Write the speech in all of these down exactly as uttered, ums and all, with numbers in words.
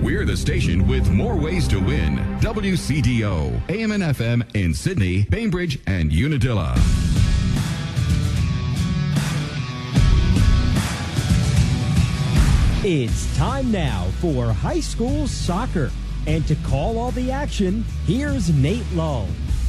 We're the station with more ways to win. W C D O, A M and F M in Sydney, Bainbridge, and Unadilla. It's time now for high school soccer. And to call all the action, here's Nate Lull.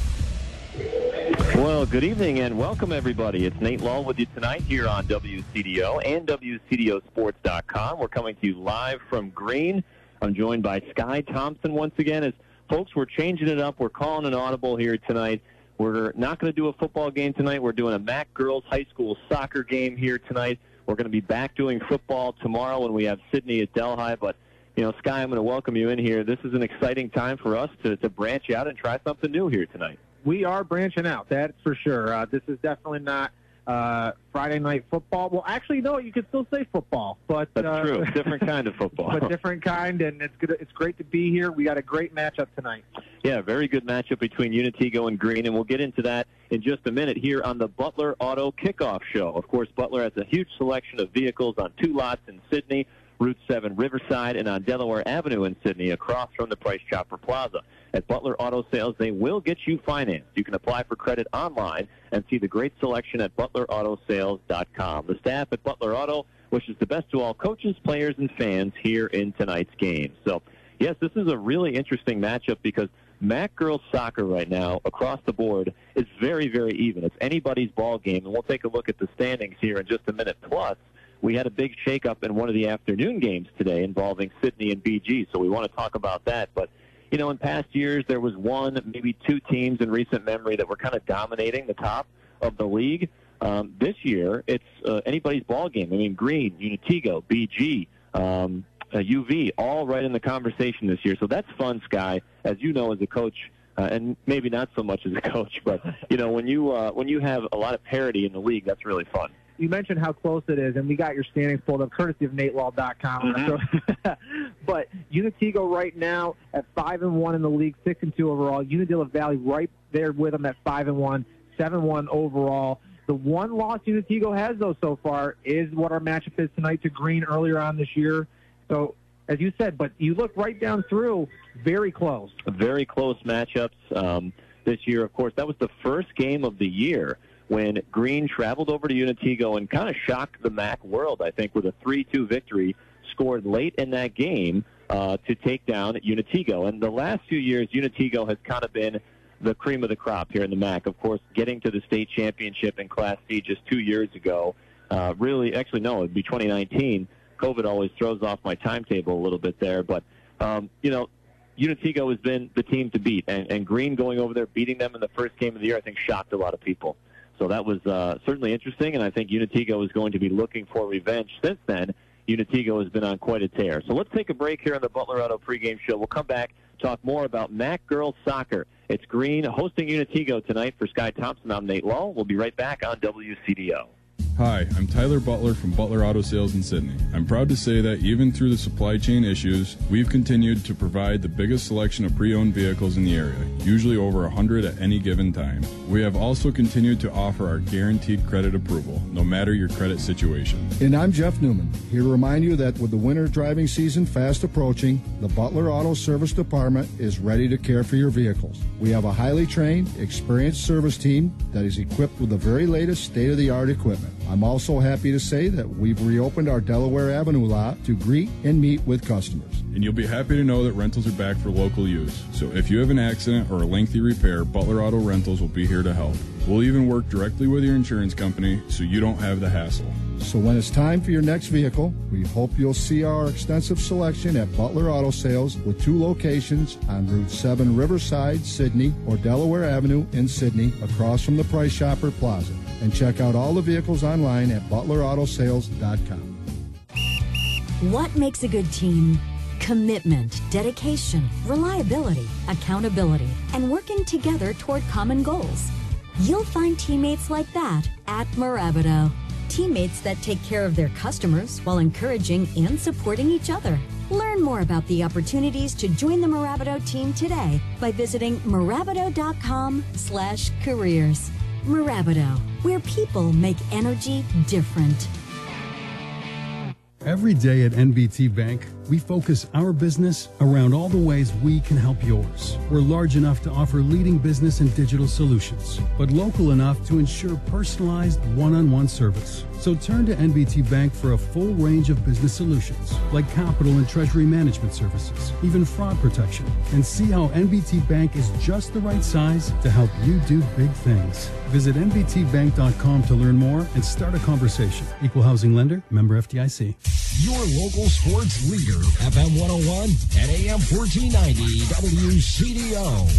Well, good evening and welcome, everybody. It's Nate Lull with you tonight here on W C D O and W C D O sports dot com. We're coming to you live from Green. I'm joined by Sky Thompson once again. As folks, we're changing it up. We're calling an audible here tonight. We're not going to do a football game tonight. We're doing a M A C girls high school soccer game here tonight. We're going to be back doing football tomorrow when we have Sydney at Delhi. But, you know, Sky, I'm going to welcome you in here. This is an exciting time for us to, to branch out and try something new here tonight. We are branching out, that's for sure. Uh, this is definitely not uh, Friday night football. Well, actually, no, you could still say football. But That's uh, true. Different kind of football. But different kind, and it's good. It's great to be here. We got a great matchup tonight. Yeah, very good matchup between Unitigo and Green, and we'll get into that in just a minute here on the Butler Auto Kickoff Show. Of course, Butler has a huge selection of vehicles on two lots in Sydney, Route seven Riverside, and on Delaware Avenue in Sydney, across from the Price Chopper Plaza. At Butler Auto Sales, they will get you financed. You can apply for credit online and see the great selection at butler auto sales dot com. The staff at Butler Auto wishes the best to all coaches, players, and fans here in tonight's game. So, yes, this is a really interesting matchup because M A C girls soccer right now across the board is very, very even. It's anybody's ball game, and we'll take a look at the standings here in just a minute. Plus, we had a big shakeup in one of the afternoon games today involving Sydney and B G, so we want to talk about that. But, you know, in past years, there was one, maybe two teams in recent memory that were kind of dominating the top of the league. Um, this year, it's uh, anybody's ball game. I mean, Green, Unitigo, B G, um, uh, U V, all right in the conversation this year. So that's fun, Sky, as you know as a coach, uh, and maybe not so much as a coach, but, you know, when you uh, when you have a lot of parity in the league, that's really fun. You mentioned how close it is, and we got your standings pulled up, courtesy of Nate Lull dot com. Mm-hmm. But Unitigo right now at five and one in the league, six and two overall. Unadilla Valley right there with them at five and one, seven one overall. The one loss Unitigo has though so far is what our matchup is tonight to Green earlier on this year. So as you said, but you look right down through, very close. Very close matchups um, this year. Of course, that was the first game of the year when Green traveled over to Unitigo and kind of shocked the M A C world, I think, with a three two victory scored late in that game uh, to take down Unitigo. And the last few years, Unitigo has kind of been the cream of the crop here in the M A C. Of course, getting to the state championship in Class C just two years ago. Uh, really, actually, no, it would be twenty nineteen. COVID always throws off my timetable a little bit there. But, um, you know, Unitigo has been the team to beat. And, and Green going over there, beating them in the first game of the year, I think shocked a lot of people. So that was uh, certainly interesting, and I think Unitigo is going to be looking for revenge. Since then, Unitigo has been on quite a tear. So let's take a break here on the Butler Auto pregame show. We'll come back, talk more about M A C girls soccer. It's Green hosting Unitigo tonight. For Sky Thompson, I'm Nate Lull. We'll be right back on W C D O. Hi, I'm Tyler Butler from Butler Auto Sales in Sydney. I'm proud to say that even through the supply chain issues, we've continued to provide the biggest selection of pre-owned vehicles in the area, usually over one hundred at any given time. We have also continued to offer our guaranteed credit approval, no matter your credit situation. And I'm Jeff Newman, here to remind you that with the winter driving season fast approaching, the Butler Auto Service Department is ready to care for your vehicles. We have a highly trained, experienced service team that is equipped with the very latest state-of-the-art equipment. I'm also happy to say that we've reopened our Delaware Avenue lot to greet and meet with customers. And you'll be happy to know that rentals are back for local use. So if you have an accident or a lengthy repair, Butler Auto Rentals will be here to help. We'll even work directly with your insurance company so you don't have the hassle. So when it's time for your next vehicle, we hope you'll see our extensive selection at Butler Auto Sales with two locations on Route seven Riverside, Sydney, or Delaware Avenue in Sydney, across from the Price Chopper Plaza. And check out all the vehicles online at butler auto sales dot com. What makes a good team? Commitment, dedication, reliability, accountability, and working together toward common goals. You'll find teammates like that at Mirabito. Teammates that take care of their customers while encouraging and supporting each other. Learn more about the opportunities to join the Mirabito team today by visiting mirabito.com slash careers. Mirabito, where people make energy different. Every day at N B T Bank, we focus our business around all the ways we can help yours. We're large enough to offer leading business and digital solutions, but local enough to ensure personalized one-on-one service. So turn to N B T Bank for a full range of business solutions, like capital and treasury management services, even fraud protection, and see how N B T Bank is just the right size to help you do big things. Visit N B T bank dot com to learn more and start a conversation. Equal housing lender, member F D I C. Your local sports leader, F M one oh one and A M fourteen ninety W C D O.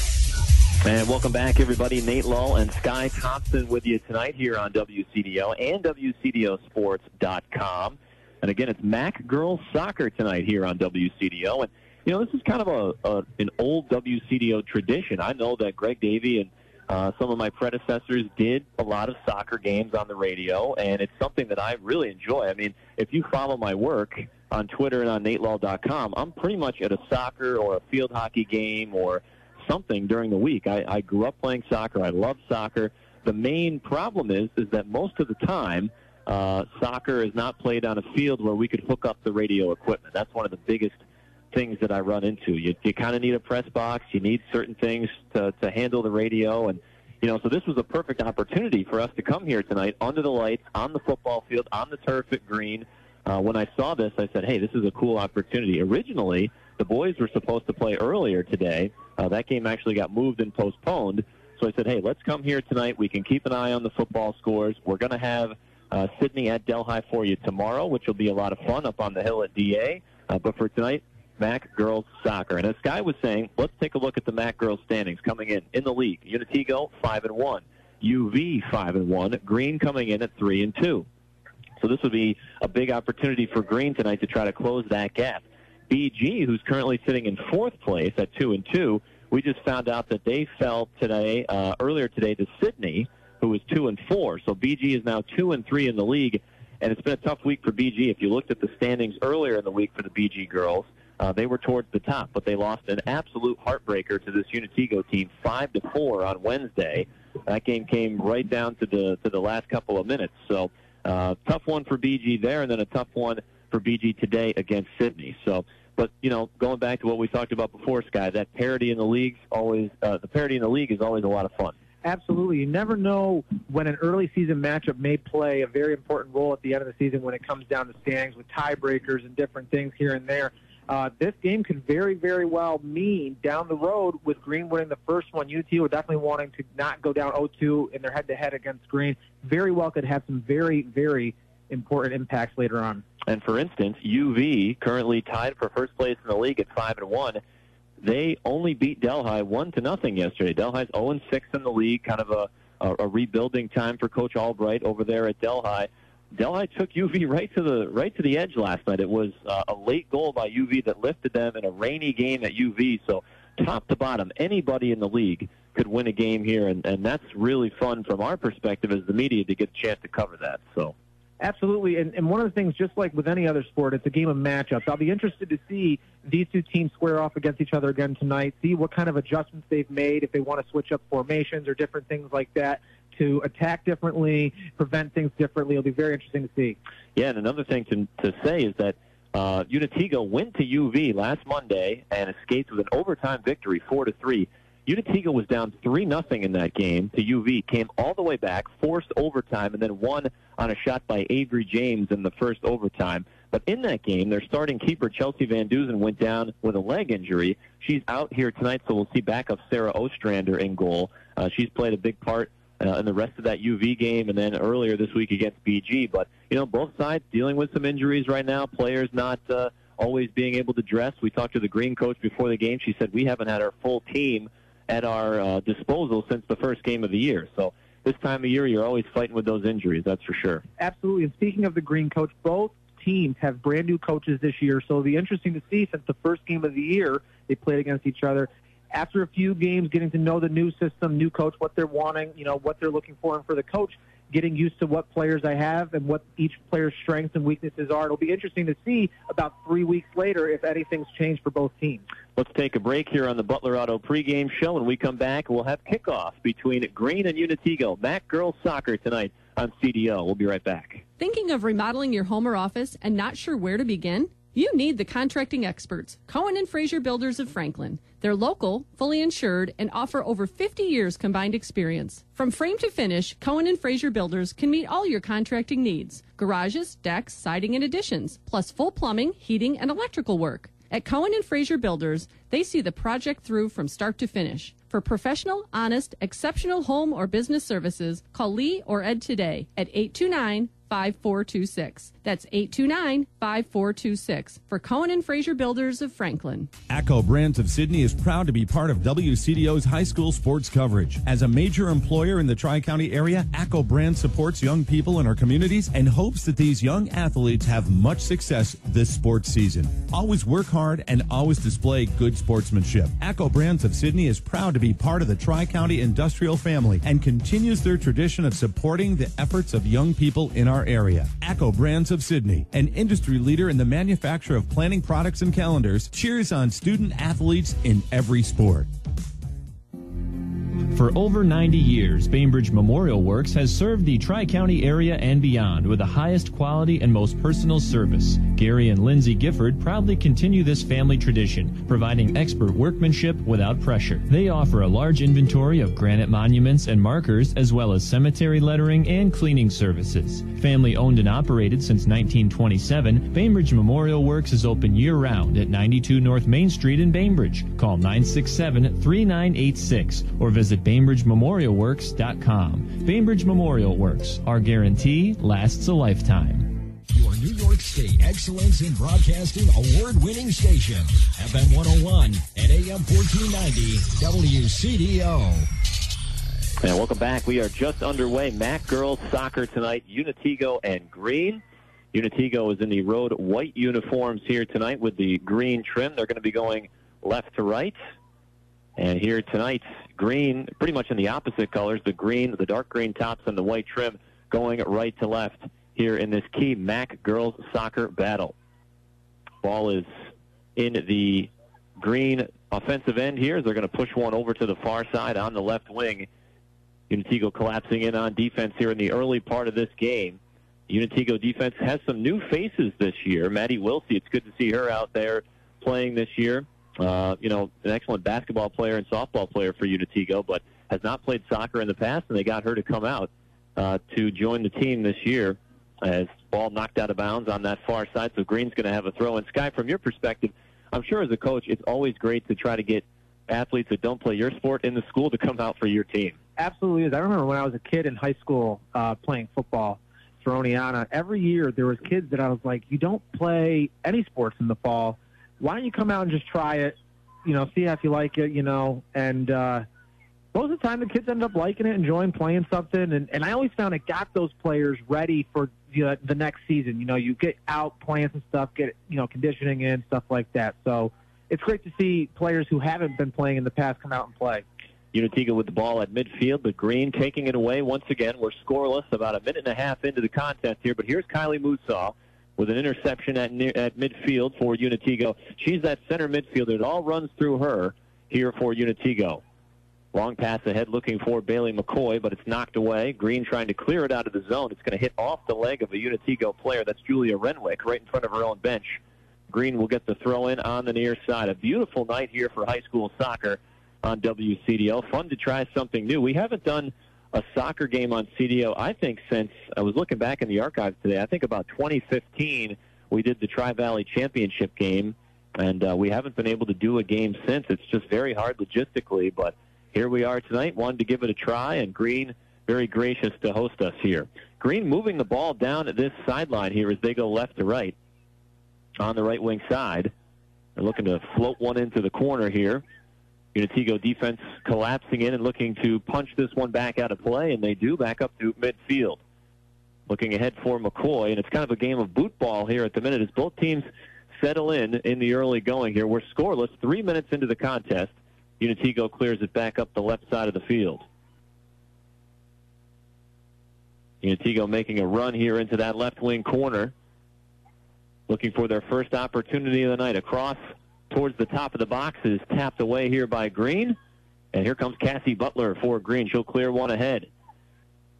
And welcome back, everybody. Nate Lull and Sky Thompson with you tonight here on W C D O and W C D O sports dot com. And again, it's Mac Girls Soccer tonight here on W C D O. And, you know, this is kind of a, a an old W C D O tradition. I know that Greg Davey and uh, some of my predecessors did a lot of soccer games on the radio, and it's something that I really enjoy. I mean, if you follow my work on Twitter and on Nate Lull dot com, I'm pretty much at a soccer or a field hockey game or something during the week. I, I grew up playing soccer. I love soccer. The main problem is is that most of the time, uh, soccer is not played on a field where we could hook up the radio equipment. That's one of the biggest things that I run into. You, you kind of need a press box. You need certain things to, to handle the radio. And, you know, so this was a perfect opportunity for us to come here tonight under the lights, on the football field, on the turf at Green. Uh, when I saw this, I said, hey, this is a cool opportunity. Originally, the boys were supposed to play earlier today. Uh, that game actually got moved and postponed. So I said, hey, let's come here tonight. We can keep an eye on the football scores. We're going to have uh, Sydney at Delhi for you tomorrow, which will be a lot of fun up on the hill at D A. Uh, but for tonight, Mac Girls Soccer. And as Sky was saying, let's take a look at the Mac Girls standings coming in in the league. Unitigo, five and one. U V, five and one. Green coming in at three and two. So this would be a big opportunity for Green tonight to try to close that gap. B G, who's currently sitting in fourth place at two and two, we just found out that they fell today, uh, earlier today, to Sydney, who was two and four. So B G is now two and three in the league, and it's been a tough week for B G. If you looked at the standings earlier in the week for the B G girls, uh, they were towards the top, but they lost an absolute heartbreaker to this Unitigo team, five to four on Wednesday. That game came right down to the to the last couple of minutes. So uh, tough one for B G there, and then a tough one for B G today against Sydney. So. But, you know, going back to what we talked about before, Sky, that parity in the league's always uh, the parity in the league is always a lot of fun. Absolutely. You never know when an early season matchup may play a very important role at the end of the season when it comes down to standings with tiebreakers and different things here and there. Uh, this game could very, very well mean down the road with Green winning the first one. U T were definitely wanting to not go down oh two in their head-to-head against Green. Very well could have some very, very important impacts later on. And for instance, U V, currently tied for first place in the league at five and one, they only beat Delhi one to nothing yesterday. Delhi's oh and six in the league, kind of a, a, a rebuilding time for Coach Albright over there at Delhi. Delhi took U V right to the right to the edge last night. It was uh, a late goal by U V that lifted them in a rainy game at U V. So top to bottom, anybody in the league could win a game here, and, and that's really fun from our perspective as the media to get a chance to cover that. So. Absolutely, and, and one of the things, just like with any other sport, it's a game of matchups. I'll be interested to see these two teams square off against each other again tonight, see what kind of adjustments they've made, if they want to switch up formations or different things like that to attack differently, prevent things differently. It'll be very interesting to see. Yeah, and another thing to, to say is that uh, Unitigo went to U V last Monday and escaped with an overtime victory, four to three. Unitigo was down three nothing in that game to U V, came all the way back, forced overtime, and then won on a shot by Avery James in the first overtime. But in that game, their starting keeper, Chelsea Van Duzen, went down with a leg injury. She's out here tonight, so we'll see backup Sarah Ostrander in goal. Uh, she's played a big part uh, in the rest of that U V game and then earlier this week against B G. But, you know, both sides dealing with some injuries right now, players not uh, always being able to dress. We talked to the Green coach before the game. She said, we haven't had our full team at our uh, disposal since the first game of the year. So this time of year, you're always fighting with those injuries, that's for sure. Absolutely. And speaking of the Green coach, both teams have brand new coaches this year, so it'll be interesting to see since the first game of the year they played against each other. After a few games, getting to know the new system, new coach, what they're wanting, you know, what they're looking for, and for the coach, getting used to what players I have and what each player's strengths and weaknesses are. It'll be interesting to see about three weeks later if anything's changed for both teams. Let's take a break here on the Butler Auto pregame show. When we come back, we'll have kickoff between Green and Unitigo. Mac Girls Soccer tonight on C D O. We'll be right back. Thinking of remodeling your home or office and not sure where to begin? You need the contracting experts, Cohen and Fraser Builders of Franklin. They're local, fully insured, and offer over fifty years combined experience. From frame to finish, Cohen and Fraser Builders can meet all your contracting needs. Garages, decks, siding, and additions, plus full plumbing, heating, and electrical work. At Cohen and Fraser Builders, they see the project through from start to finish. For professional, honest, exceptional home or business services, call Lee or Ed today at eight two nine, five four two six. That's eight two nine, five four two six for Cohen and Fraser Builders of Franklin. ACCO Brands of Sydney is proud to be part of W C D O's high school sports coverage. As a major employer in the Tri-County area, ACCO Brands supports young people in our communities and hopes that these young athletes have much success this sports season. Always work hard and always display good sportsmanship. ACCO Brands of Sydney is proud to be part of the Tri-County industrial family and continues their tradition of supporting the efforts of young people in our area. ACCO Brands of Sydney, an industry leader in the manufacture of planning products and calendars, cheers on student athletes in every sport. For over ninety years, Bainbridge Memorial Works has served the Tri-County area and beyond with the highest quality and most personal service. Gary and Lindsay Gifford proudly continue this family tradition, providing expert workmanship without pressure. They offer a large inventory of granite monuments and markers, as well as cemetery lettering and cleaning services. Family owned and operated since nineteen twenty-seven, Bainbridge Memorial Works is open year-round at ninety-two North Main Street in Bainbridge. Call nine six seven, three nine eight six or visit Bainbridge Memorial Works dot com. Bainbridge Memorial Works, our guarantee lasts a lifetime. Your New York State Excellence in Broadcasting award-winning station, F M one oh one and A M fourteen ninety W C D O. And welcome back. We are just underway. M A C girls soccer tonight, Unitigo and Green. Unitigo is in the road white uniforms here tonight with the green trim. They're going to be going left to right. And here tonight, Green, pretty much in the opposite colors, the green, the dark green tops and the white trim going right to left here in this key M A C girls soccer battle. Ball is in the green offensive end here as they're going to push one over to the far side on the left wing. Unitigo collapsing in on defense here in the early part of this game. Unitigo defense has some new faces this year. Maddie Wilsey, it's good to see her out there playing this year. Uh, you know, an excellent basketball player and softball player for Unitigo, but has not played soccer in the past, and they got her to come out uh, to join the team this year as ball knocked out of bounds on that far side, so Green's going to have a throw. And, Sky, from your perspective, I'm sure as a coach it's always great to try to get athletes that don't play your sport in the school to come out for your team. Absolutely is. I remember when I was a kid in high school uh, playing football for Oneonta, every year there was kids that I was like, you don't play any sports in the fall. Why don't you come out and just try it, you know, see if you like it, you know, and uh, most of the time the kids end up liking it, enjoying playing something, and, and I always found it got those players ready for the, the next season. You know, you get out playing some stuff, get, you know, conditioning in, stuff like that. So it's great to see players who haven't been playing in the past come out and play. Unitigo with the ball at midfield, but Green taking it away once again. We're scoreless about a minute and a half into the contest here, but here's Kylie Musaw with an interception at near, at midfield for Unitigo. She's that center midfielder. It all runs through her here for Unitigo. Long pass ahead looking for Bailey McCoy, but it's knocked away. Green trying to clear it out of the zone. It's going to hit off the leg of a Unitigo player. That's Julia Renwick right in front of her own bench. Green will get the throw in on the near side. A beautiful night here for high school soccer on W C D O. Fun to try something new. We haven't done a soccer game on C D O, I think, since I was looking back in the archives today. I think about twenty fifteen we did the Tri-Valley Championship game, and uh, we haven't been able to do a game since. It's just very hard logistically, but here we are tonight. Wanted to give it a try, and Green very gracious to host us here. Green moving the ball down at this sideline here as they go left to right on the right wing side. They're looking to float one into the corner here. Unitigo defense collapsing in and looking to punch this one back out of play, and they do back up to midfield. Looking ahead for McCoy, and it's kind of a game of boot ball here at the minute as both teams settle in in the early going here. We're scoreless three minutes into the contest. Unitigo clears it back up the left side of the field. Unitigo making a run here into that left wing corner, looking for their first opportunity of the night. Across towards the top of the box is tapped away here by Green. And here comes Cassie Butler for Green. She'll clear one ahead.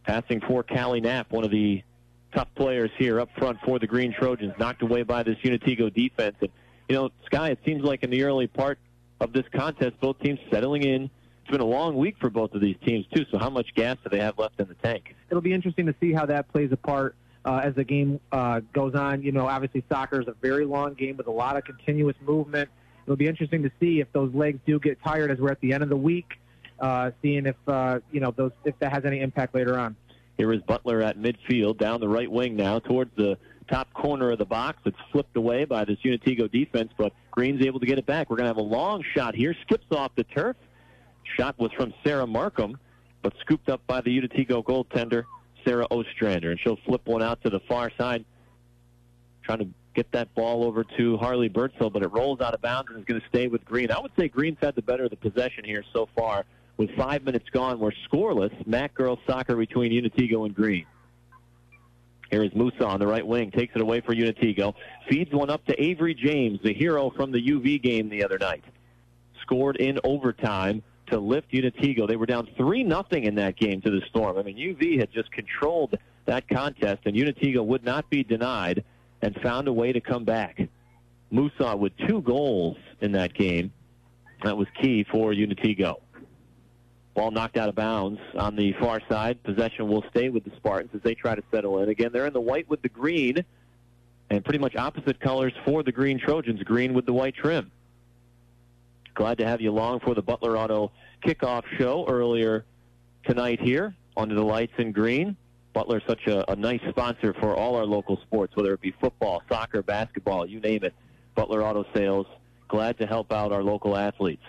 Passing for Callie Knapp, one of the tough players here up front for the Green Trojans, knocked away by this Unitigo defense. And, you know, Sky, it seems like in the early part of this contest, both teams settling in. It's been a long week for both of these teams, too, so how much gas do they have left in the tank? It'll be interesting to see how that plays a part uh, as the game uh, goes on. You know, obviously soccer is a very long game with a lot of continuous movement. It'll be interesting to see if those legs do get tired as we're at the end of the week, uh, seeing if, uh, you know, those if that has any impact later on. Here is Butler at midfield, down the right wing now towards the top corner of the box. It's flipped away by this Unitigo defense, but Green's able to get it back. We're going to have a long shot here. Skips off the turf. Shot was from Sarah Markham, but scooped up by the Unitigo goaltender, Sarah Ostrander. And she'll flip one out to the far side, trying to get that ball over to Harley Bertzel, but it rolls out of bounds and is going to stay with Green. I would say Green's had the better of the possession here so far. With five minutes gone, we're scoreless. Mac girls soccer between Unitigo and Green. Here is Musa on the right wing. Takes it away for Unitigo. Feeds one up to Avery James, the hero from the U V game the other night. Scored in overtime to lift Unitigo. They were down three nothing in that game to the Storm. I mean, U V had just controlled that contest, and Unitigo would not be denied and found a way to come back. Musa with two goals in that game. That was key for Unitigo. Ball knocked out of bounds on the far side. Possession will stay with the Spartans as they try to settle in. Again, they're in the white with the green, and pretty much opposite colors for the Green Trojans, green with the white trim. Glad to have you along for the Butler Auto kickoff show earlier tonight here under the lights in green. Butler's such a, a nice sponsor for all our local sports, whether it be football, soccer, basketball, you name it. Butler Auto Sales, glad to help out our local athletes.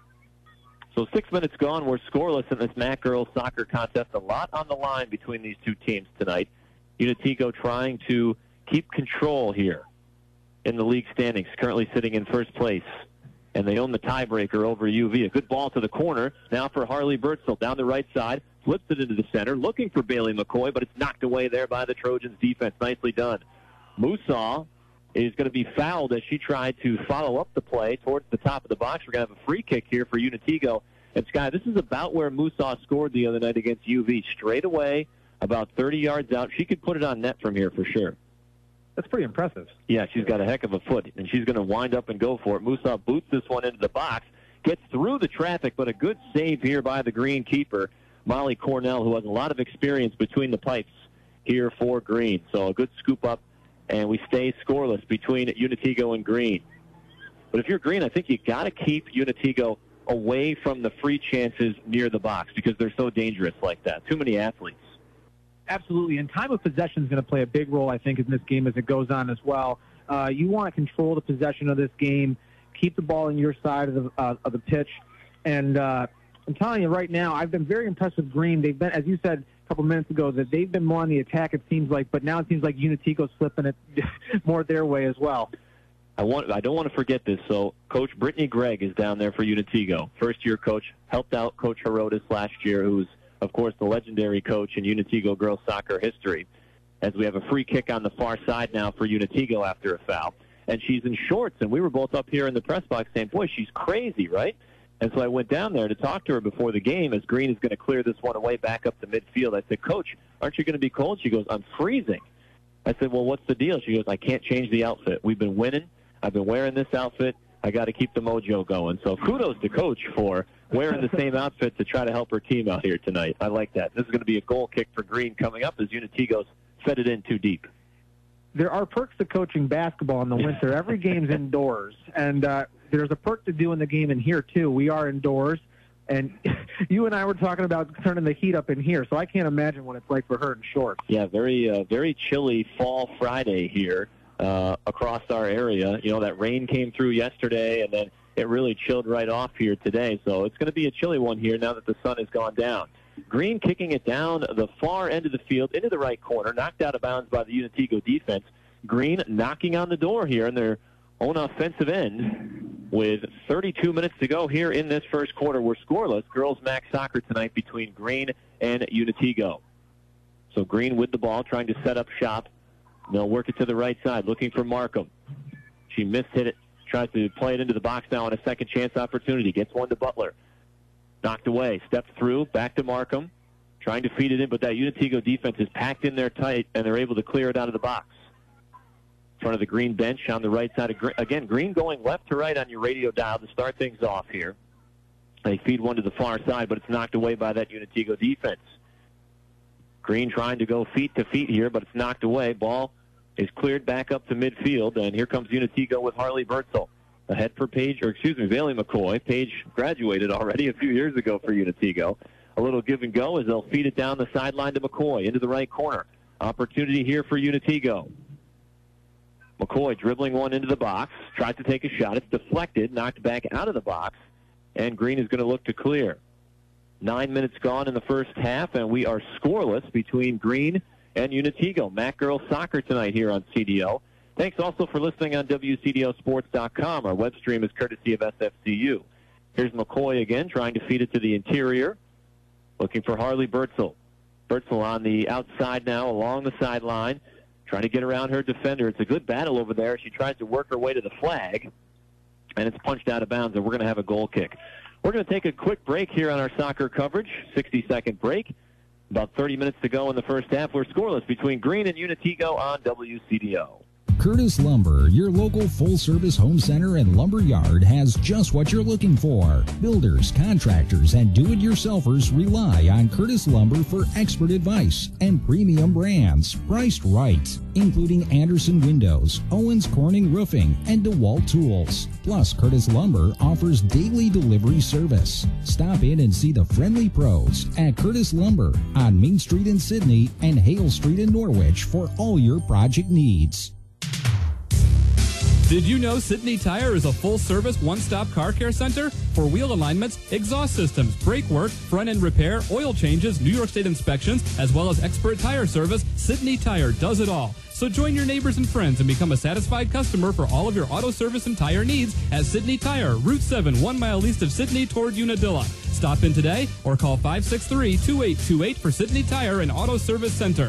So six minutes gone, we're scoreless in this M A C girls soccer contest. A lot on the line between these two teams tonight. Unitigo trying to keep control here in the league standings, currently sitting in first place. And they own the tiebreaker over U V. A good ball to the corner. Now for Harley Bertzel down the right side. Flips it into the center, looking for Bailey McCoy, but it's knocked away there by the Trojans defense. Nicely done. Musa is going to be fouled as she tried to follow up the play towards the top of the box. We're going to have a free kick here for Unitigo. And, Sky, this is about where Musa scored the other night against U V. Straight away, about thirty yards out. She could put it on net from here for sure. That's pretty impressive. Yeah, she's got a heck of a foot, and she's going to wind up and go for it. Musa boots this one into the box, gets through the traffic, but a good save here by the Green keeper, Molly Cornell, who has a lot of experience between the pipes here for Green. So a good scoop up, and we stay scoreless between Unitigo and Green. But if you're Green, I think you got to keep Unitigo away from the free chances near the box because they're so dangerous like that. Too many athletes. Absolutely, and time of possession is going to play a big role, I think, in this game as it goes on as well. Uh, you want to control the possession of this game, keep the ball in your side of the uh, of the pitch, and uh, I'm telling you right now, I've been very impressed with Green. They've been, as you said a couple minutes ago, that they've been more on the attack, it seems like, but now it seems like Unitigo's flipping it more their way as well. I want I don't want to forget this. So Coach Brittany Gregg is down there for Unitigo. First-year coach, helped out Coach Herodes last year, who's, of course, the legendary coach in Unitigo girls soccer history. As we have a free kick on the far side now for Unitigo after a foul. And she's in shorts, and we were both up here in the press box saying, boy, she's crazy, right? And so I went down there to talk to her before the game as Green is going to clear this one away back up to midfield. I said, Coach, aren't you going to be cold? She goes, I'm freezing. I said, well, what's the deal? She goes, I can't change the outfit. We've been winning. I've been wearing this outfit. I got to keep the mojo going. So kudos to Coach for wearing the same outfit to try to help her team out here tonight. I like that. This is going to be a goal kick for Green coming up as Unitigo's fed it in too deep. There are perks to coaching basketball in the winter. Every game's indoors, and uh, there's a perk to doing the game in here, too. We are indoors, and you and I were talking about turning the heat up in here, so I can't imagine what it's like for her in shorts. Yeah, very, uh, very chilly fall Friday here uh, across our area. You know, that rain came through yesterday, and then it really chilled right off here today, so it's going to be a chilly one here now that the sun has gone down. Green kicking it down the far end of the field into the right corner, knocked out of bounds by the Unitigo defense. Green knocking on the door here in their own offensive end with thirty-two minutes to go here in this first quarter. We're scoreless. Girls Mac soccer tonight between Green and Unitigo. So Green with the ball, trying to set up shop. They'll work it to the right side, looking for Markham. She mishit it, tries to play it into the box now on a second chance opportunity. Gets one to Butler. Knocked away, stepped through, back to Markham. trying to feed it in, but that Unitigo defense is packed in there tight, and they're able to clear it out of the box. In front of the Green bench on the right side of Green. Again, Green going left to right on your radio dial to start things off here. They feed one to the far side, but it's knocked away by that Unitigo defense. Green trying to go feet to feet here, but it's knocked away. Ball is cleared back up to midfield, and here comes Unitigo with Harley Bertzel. Ahead for Paige, or excuse me, Bailey McCoy. Paige graduated already a few years ago for Unitigo. A little give and go as they'll feed it down the sideline to McCoy into the right corner. Opportunity here for Unitigo. McCoy dribbling one into the box, tries to take a shot. It's deflected, knocked back out of the box, and Green is going to look to clear. Nine minutes gone in the first half, and we are scoreless between Green and Unitigo. Mac Girls Soccer tonight here on C D O. Thanks also for listening on W C D O sports dot com. Our web stream is courtesy of S F C U. Here's McCoy again, trying to feed it to the interior. Looking for Harley Bertzel. Bertzel on the outside now, along the sideline, trying to get around her defender. It's a good battle over there. She tries to work her way to the flag, and it's punched out of bounds, and we're going to have a goal kick. We're going to take a quick break here on our soccer coverage, sixty-second break. About thirty minutes to go in the first half. We're scoreless between Green and Unitigo on W C D O. Curtis Lumber, your local full-service home center and lumber yard, has just what you're looking for. Builders, contractors, and do-it-yourselfers rely on Curtis Lumber for expert advice and premium brands priced right, including Anderson Windows, Owens Corning Roofing, and DeWalt Tools. Plus, Curtis Lumber offers daily delivery service. Stop in and see the friendly pros at Curtis Lumber on Main Street in Sydney and Hale Street in Norwich for all your project needs. Did you know Sydney Tire is a full-service, one-stop car care center? For wheel alignments, exhaust systems, brake work, front-end repair, oil changes, New York State inspections, as well as expert tire service, Sydney Tire does it all. So join your neighbors and friends and become a satisfied customer for all of your auto service and tire needs at Sydney Tire, Route seven, one mile east of Sydney toward Unadilla. Stop in today or call five six three, two eight two eight for Sydney Tire and Auto Service Center.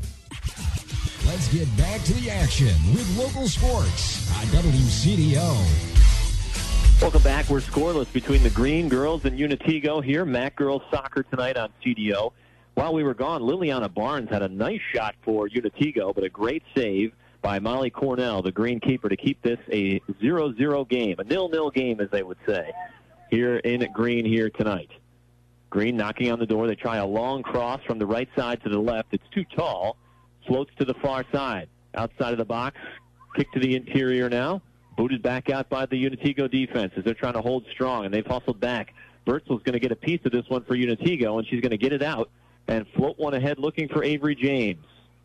Let's get back to the action with local sports on W C D O. Welcome back. We're scoreless between the Green Girls and Unitigo here. Mac Girls Soccer tonight on C D O. While we were gone, Liliana Barnes had a nice shot for Unitigo, but a great save by Molly Cornell, the Green keeper, to keep this a zero zero game, a nil-nil game, as they would say, here in Green here tonight. Green knocking on the door. They try a long cross from the right side to the left. It's too tall. Floats to the far side. Outside of the box. Kick to the interior now. Booted back out by the Unitigo defense as they're trying to hold strong, and they've hustled back. Bertzel's going to get a piece of this one for Unitigo, and she's going to get it out and float one ahead looking for Avery James.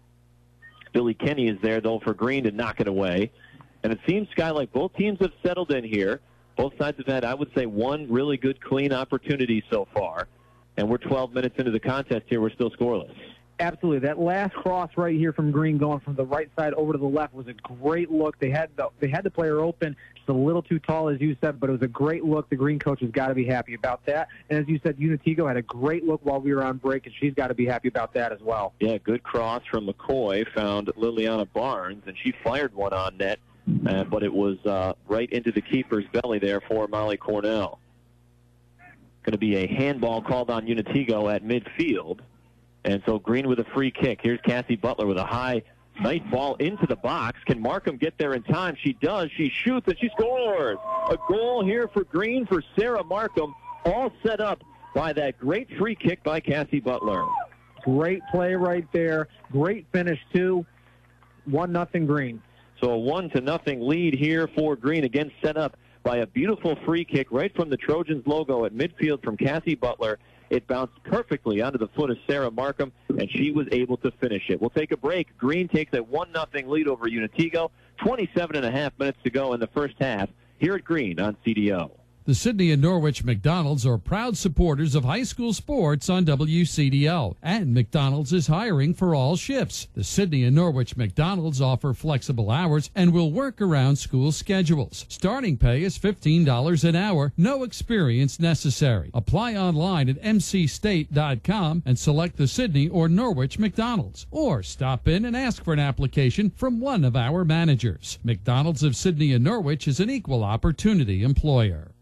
Billy Kenny is there, though, for Green to knock it away. And it seems, Sky, like both teams have settled in here. Both sides have had, I would say, one really good, clean opportunity so far. And we're twelve minutes into the contest here. We're still scoreless. Absolutely. That last cross right here from Green going from the right side over to the left was a great look. They had the, they had the player open, just a little too tall, as you said, but it was a great look. The Green coach has got to be happy about that. And as you said, Unitigo had a great look while we were on break, and she's got to be happy about that as well. Yeah, good cross from McCoy, found Liliana Barnes, and she fired one on net, uh, but it was uh, right into the keeper's belly there for Molly Cornell. Going to be a handball called on Unitigo at midfield. And so Green with a free kick. Here's Cassie Butler with a high, nice ball into the box. Can Markham get there in time? She does. She shoots, and she scores. A goal here for Green for Sarah Markham, all set up by that great free kick by Cassie Butler. Great play right there. Great finish, too. One nothing Green. So a one to nothing lead here for Green, again set up by a beautiful free kick right from the Trojans logo at midfield from Cassie Butler. It bounced perfectly onto the foot of Sarah Markham, and she was able to finish it. We'll take a break. Green takes a one nothing lead over Unitigo. twenty-seven and a half minutes to go in the first half here at Green on C D O. The Sydney and Norwich McDonald's are proud supporters of high school sports on W C D O, and McDonald's is hiring for all shifts. The Sydney and Norwich McDonald's offer flexible hours and will work around school schedules. Starting pay is fifteen dollars an hour, no experience necessary. Apply online at m c state dot com and select the Sydney or Norwich McDonald's, or stop in and ask for an application from one of our managers. McDonald's of Sydney and Norwich is an equal opportunity employer.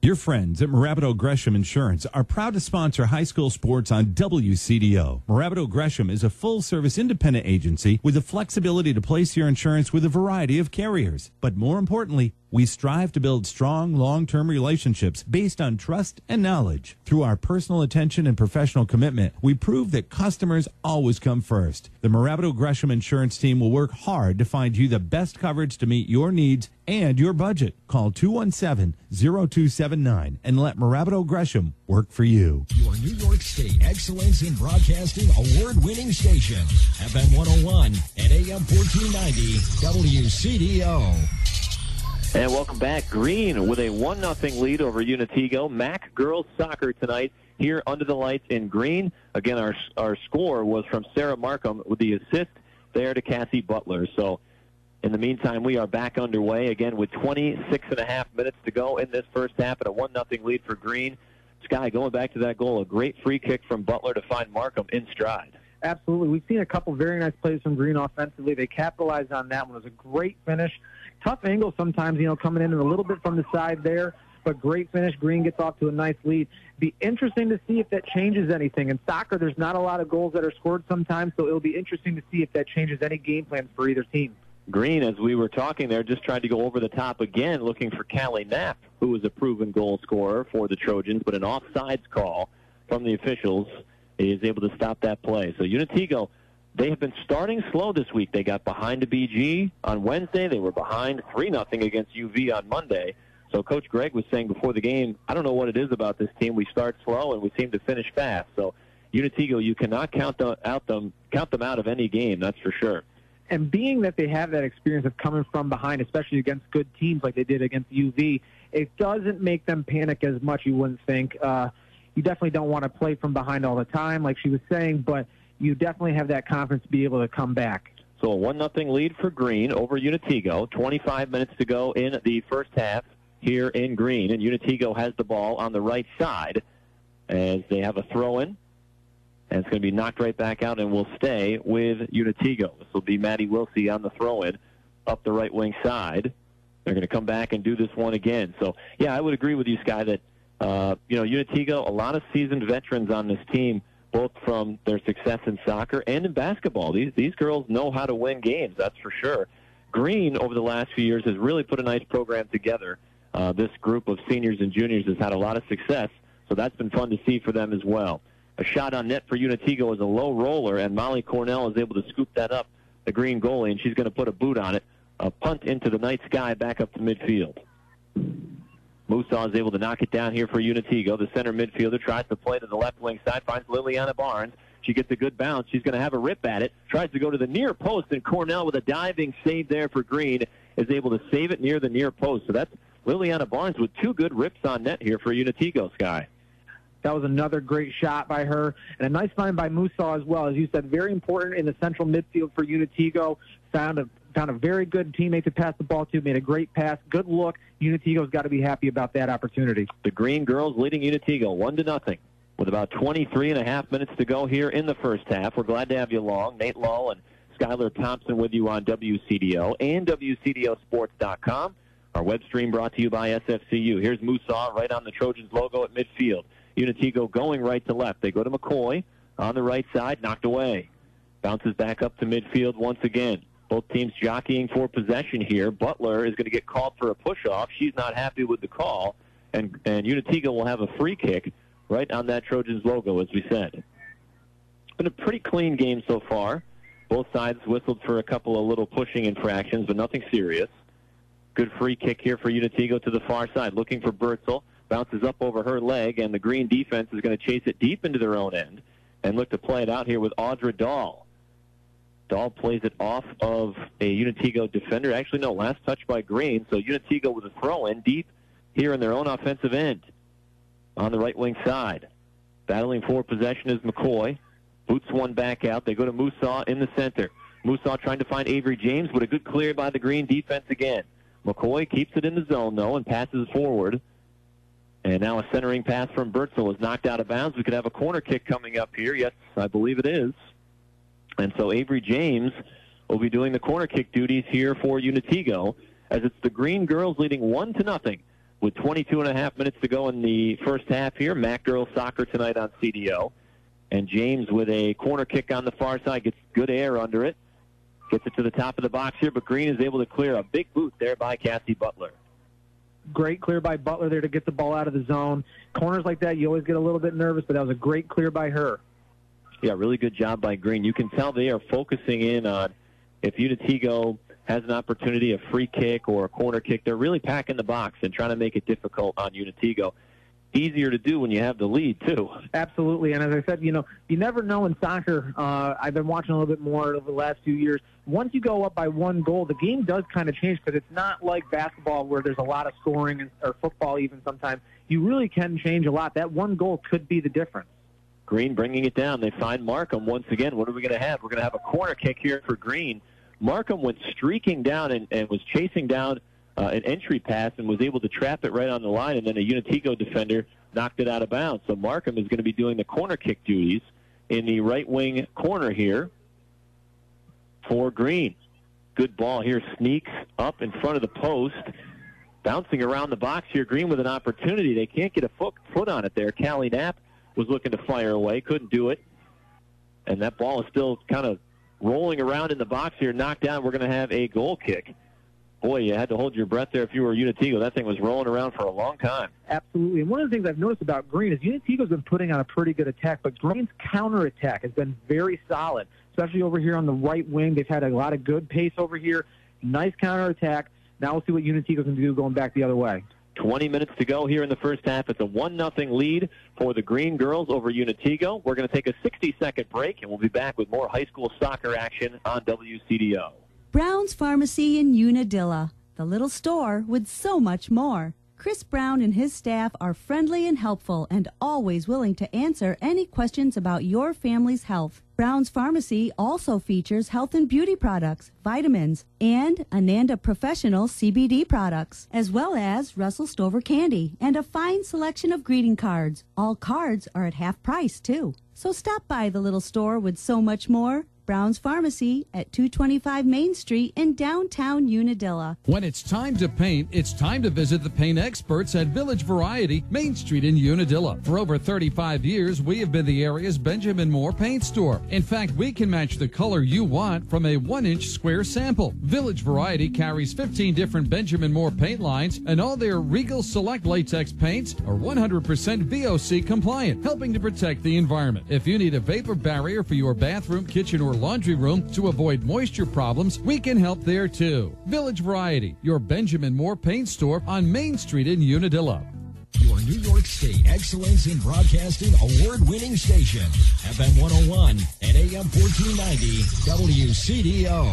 Your friends at Marabato Gresham Insurance are proud to sponsor high school sports on W C D O. Marabato Gresham is a full-service independent agency with the flexibility to place your insurance with a variety of carriers. But more importantly, we strive to build strong, long-term relationships based on trust and knowledge. Through our personal attention and professional commitment, we prove that customers always come first. The Marabato Gresham Insurance team will work hard to find you the best coverage to meet your needs and your budget. Call two one seven, zero two seven nine and let Marabato Gresham work for you. Your New York State Excellence in Broadcasting award-winning station, F M one oh one and A M fourteen ninety W C D O. And welcome back. Green with a one nothing lead over Unitigo. Mac girls soccer tonight here under the lights in Green. Again, our our score was from Sarah Markham with the assist there to Cassie Butler. So in the meantime, we are back underway again with twenty-six and a half minutes to go in this first half and a one nothing lead for Green. Sky, going back to that goal, a great free kick from Butler to find Markham in stride. Absolutely. We've seen a couple very nice plays from Green offensively. They capitalized on that one. It was a great finish. Tough angle sometimes, you know, coming in a little bit from the side there, but great finish. Green gets off to a nice lead. Be interesting to see if that changes anything. In soccer, there's not a lot of goals that are scored sometimes, so it'll be interesting to see if that changes any game plans for either team. Green, as we were talking there, just tried to go over the top again, looking for Callie Knapp, who was a proven goal scorer for the Trojans, but an offsides call from the officials is able to stop that play. So Unitigo, they have been starting slow this week. They got behind to B G on Wednesday. They were behind three nothing against U V on Monday. So Coach Gregg was saying before the game, I don't know what it is about this team. We start slow and we seem to finish fast. So Unitigo, you cannot count the, out them count them out of any game, that's for sure. And being that they have that experience of coming from behind, especially against good teams like they did against U V, it doesn't make them panic as much, you wouldn't think. Uh, you definitely don't want to play from behind all the time, like she was saying, but you definitely have that confidence to be able to come back. So a one nothing lead for Green over Unitigo. twenty-five minutes to go in the first half here in Green. And Unitigo has the ball on the right side as they have a throw-in. And it's going to be knocked right back out and will stay with Unitigo. This will be Maddie Wilsey on the throw-in up the right wing side. They're going to come back and do this one again. So, yeah, I would agree with you, Sky, that, uh, you know, Unitigo, a lot of seasoned veterans on this team, both from their success in soccer and in basketball. These these girls know how to win games, that's for sure. Green, over the last few years, has really put a nice program together. Uh, this group of seniors and juniors has had a lot of success, so that's been fun to see for them as well. A shot on net for Unitigo is a low roller, and Molly Cornell is able to scoop that up, the Green goalie, and she's going to put a boot on it. A punt into the night sky back up to midfield. Musaw is able to knock it down here for Unitigo. The center midfielder tries to play to the left wing side, finds Liliana Barnes. She gets a good bounce. She's going to have a rip at it. Tries to go to the near post, and Cornell with a diving save there for Green is able to save it near the near post. So that's Liliana Barnes with two good rips on net here for Unitigo, Sky. That was another great shot by her. And a nice find by Musaw as well. As you said, very important in the central midfield for Unitigo. Found a found a very good teammate to pass the ball to, made a great pass. Good look. Unitigo's got to be happy about that opportunity. The Green girls leading Unitigo one to nothing with about twenty-three and a half minutes to go here in the first half. We're glad to have you along. Nate Lull and Skylar Thompson with you on W C D O and W C D O sports dot com. Our web stream brought to you by S F C U. Here's Musaw right on the Trojans logo at midfield. Unitigo going right to left. They go to McCoy on the right side, knocked away. Bounces back up to midfield once again. Both teams jockeying for possession here. Butler is going to get called for a push-off. She's not happy with the call, and, and Unitigo will have a free kick right on that Trojans logo, as we said. It's been a pretty clean game so far. Both sides whistled for a couple of little pushing infractions, but nothing serious. Good free kick here for Unitigo to the far side, looking for Bertzel. Bounces up over her leg, and the Green defense is going to chase it deep into their own end and look to play it out here with Audra Dahl. Dahl plays it off of a Unitigo defender. Actually, no, last touch by Green. So Unitigo with a throw-in deep here in their own offensive end on the right wing side. Battling for possession is McCoy. Boots one back out. They go to Musaw in the center. Musaw trying to find Avery James, but a good clear by the Green defense again. McCoy keeps it in the zone, though, and passes forward. And now a centering pass from Bertzel is knocked out of bounds. We could have a corner kick coming up here. Yes, I believe it is. And so Avery James will be doing the corner kick duties here for Unitigo, as it's the Green girls leading one to nothing. with twenty-two and a half minutes to go in the first half here. Mac girls soccer tonight on C D O. And James with a corner kick on the far side, gets good air under it. Gets it to the top of the box here, but Green is able to clear a big boot there by Cassie Butler. Great clear by Butler there to get the ball out of the zone. Corners like that, you always get a little bit nervous, but that was a great clear by her. Yeah, really good job by Green. You can tell they are focusing in on if Unitigo has an opportunity, a free kick or a corner kick, they're really packing the box and trying to make it difficult on Unitigo. Easier to do when you have the lead, too. Absolutely, and as I said, you know, you never know in soccer. Uh, I've been watching a little bit more over the last few years. Once you go up by one goal, the game does kind of change because it's not like basketball where there's a lot of scoring, and, or football even sometimes. You really can change a lot. That one goal could be the difference. Green bringing it down. They find Markham once again. What are we going to have? We're going to have a corner kick here for Green. Markham went streaking down and, and was chasing down Uh, an entry pass and was able to trap it right on the line, and then a Unitigo defender knocked it out of bounds. So Markham is going to be doing the corner kick duties in the right wing corner here for Green. Good ball here, sneaks up in front of the post, bouncing around the box here. Green with an opportunity. They can't get a foot, foot on it there. Callie Knapp was looking to fire away, couldn't do it. And that ball is still kind of rolling around in the box here, knocked down. We're going to have a goal kick. Boy, you had to hold your breath there if you were Unitigo. That thing was rolling around for a long time. Absolutely. And one of the things I've noticed about Green is Unitigo's been putting on a pretty good attack, but Green's counterattack has been very solid, especially over here on the right wing. They've had a lot of good pace over here. Nice counterattack. Now we'll see what Unitigo's going to do going back the other way. twenty minutes to go here in the first half. It's a one nothing lead for the Green girls over Unitigo. We're going to take a sixty-second break, and we'll be back with more high school soccer action on W C D O. Brown's Pharmacy in Unadilla, the little store with so much more. Chris Brown and his staff are friendly and helpful and always willing to answer any questions about your family's health. Brown's Pharmacy also features health and beauty products, vitamins, and Ananda Professional C B D products, as well as Russell Stover candy and a fine selection of greeting cards. All cards are at half price, too. So stop by the little store with so much more. Brown's Pharmacy at two twenty-five Main Street in downtown Unadilla. When it's time to paint, it's time to visit the paint experts at Village Variety, Main Street in Unadilla. For over thirty-five years, we have been the area's Benjamin Moore paint store. In fact, we can match the color you want from a one-inch square sample. Village Variety carries fifteen different Benjamin Moore paint lines, and all their Regal Select latex paints are one hundred percent V O C compliant, helping to protect the environment. If you need a vapor barrier for your bathroom, kitchen, or laundry room to avoid moisture problems, we can help there too. Village Variety, your Benjamin Moore paint store on Main Street in Unadilla. Your New York State Excellence in Broadcasting award-winning station, F M one oh one and A M fourteen ninety W C D O.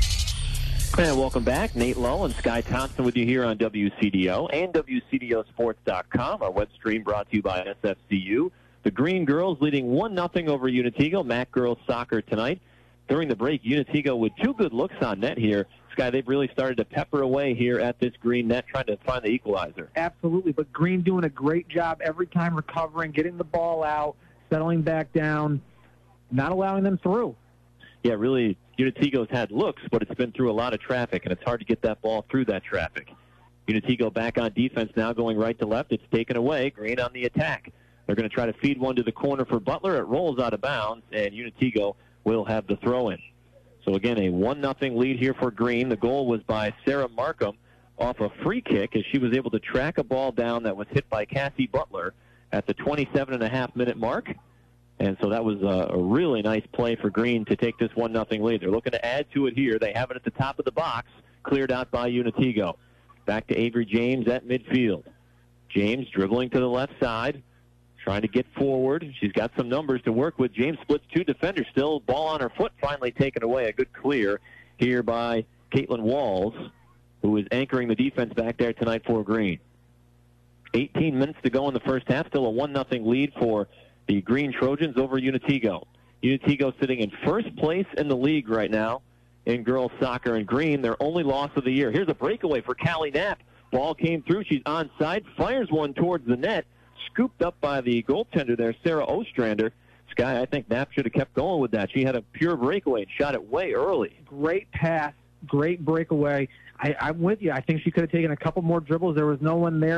And welcome back. Nate Lowe and Sky Thompson with you here on W C D O and W C D O sports dot com. Our web stream brought to you by S F C U. The Green girls leading one nothing over Unitigo. Mac girls soccer tonight. During the break, Unitigo with two good looks on net here. Sky, they've really started to pepper away here at this Green net, trying to find the equalizer. Absolutely, but Green doing a great job every time recovering, getting the ball out, settling back down, not allowing them through. Yeah, really, Unitigo's had looks, but it's been through a lot of traffic, and it's hard to get that ball through that traffic. Unitigo back on defense now, going right to left. It's taken away. Green on the attack. They're going to try to feed one to the corner for Butler. It rolls out of bounds, and Unitigo will have the throw-in. So, again, a one nothing lead here for Green. The goal was by Sarah Markham off a free kick as she was able to track a ball down that was hit by Cassie Butler at the twenty-seven and a half minute mark. And so that was a, a really nice play for Green to take this one nothing lead. They're looking to add to it here. They have it at the top of the box, cleared out by Unitigo. Back to Avery James at midfield. James dribbling to the left side, trying to get forward. She's got some numbers to work with. James splits two defenders still. Ball on her foot, finally taken away. A good clear here by Caitlin Walls, who is anchoring the defense back there tonight for Green. eighteen minutes to go in the first half. Still a one nothing lead for the Green Trojans over Unitigo. Unitigo sitting in first place in the league right now in girls soccer, and Green, their only loss of the year. Here's a breakaway for Callie Knapp. Ball came through. She's onside, fires one towards the net. Scooped up by the goaltender there, Sarah Ostrander. Sky, I think Knapp should have kept going with that. She had a pure breakaway and shot it way early. Great pass, great breakaway. I, I'm with you. I think she could have taken a couple more dribbles. There was no one there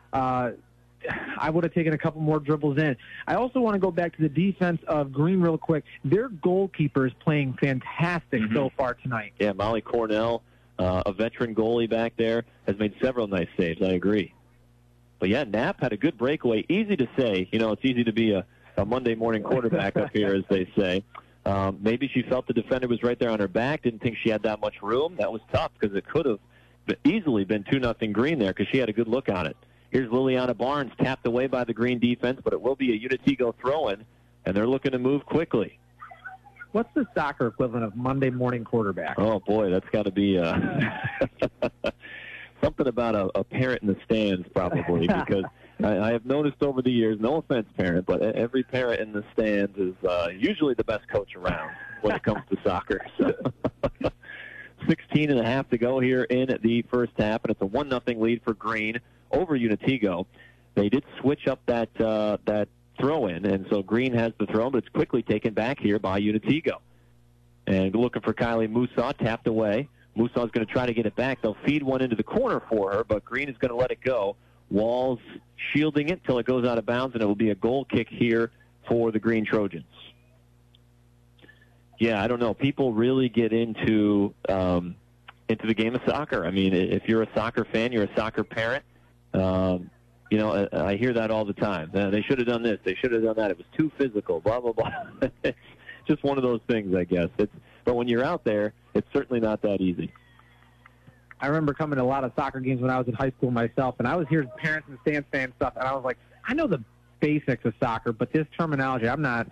Uh, I would have taken a couple more dribbles in. I also want to go back to the defense of Green real quick. Their goalkeeper is playing fantastic mm-hmm. so far tonight. Yeah, Molly Cornell, uh, a veteran goalie back there, has made several nice saves. I agree. But, yeah, Knapp had a good breakaway. Easy to say. You know, it's easy to be a, a Monday morning quarterback up here, as they say. Um, maybe she felt the defender was right there on her back, didn't think she had that much room. That was tough because it could have easily been two nothing Green there because she had a good look on it. Here's Liliana Barnes, tapped away by the Green defense, but it will be a Unitego throw-in, and they're looking to move quickly. What's the soccer equivalent of Monday morning quarterback? Oh, boy, that's got to be uh, something about a, a parent in the stands, probably, because I, I have noticed over the years, no offense, parent, but every parent in the stands is uh, usually the best coach around when it comes to soccer. So. sixteen and a half to go here in the first half, and it's a one nothing lead for Green over Unitego. They did switch up that uh, that throw-in, and so Green has the throw, but it's quickly taken back here by Unitego. And looking for Kylie Musaw, tapped away. Musaw's going to try to get it back. They'll feed one into the corner for her, but Green is going to let it go. Walls shielding it till it goes out of bounds, and it will be a goal kick here for the Green Trojans. Yeah, I don't know. People really get into um, into the game of soccer. I mean, if you're a soccer fan, you're a soccer parent. Um, you know, I, I hear that all the time. Uh, they should have done this. They should have done that. It was too physical. Blah blah blah. It's just one of those things, I guess. It's, but when you're out there, it's certainly not that easy. I remember coming to a lot of soccer games when I was in high school myself, and I was hearing parents in the stands saying stuff, and I was like, I know the basics of soccer, but this terminology, I'm not.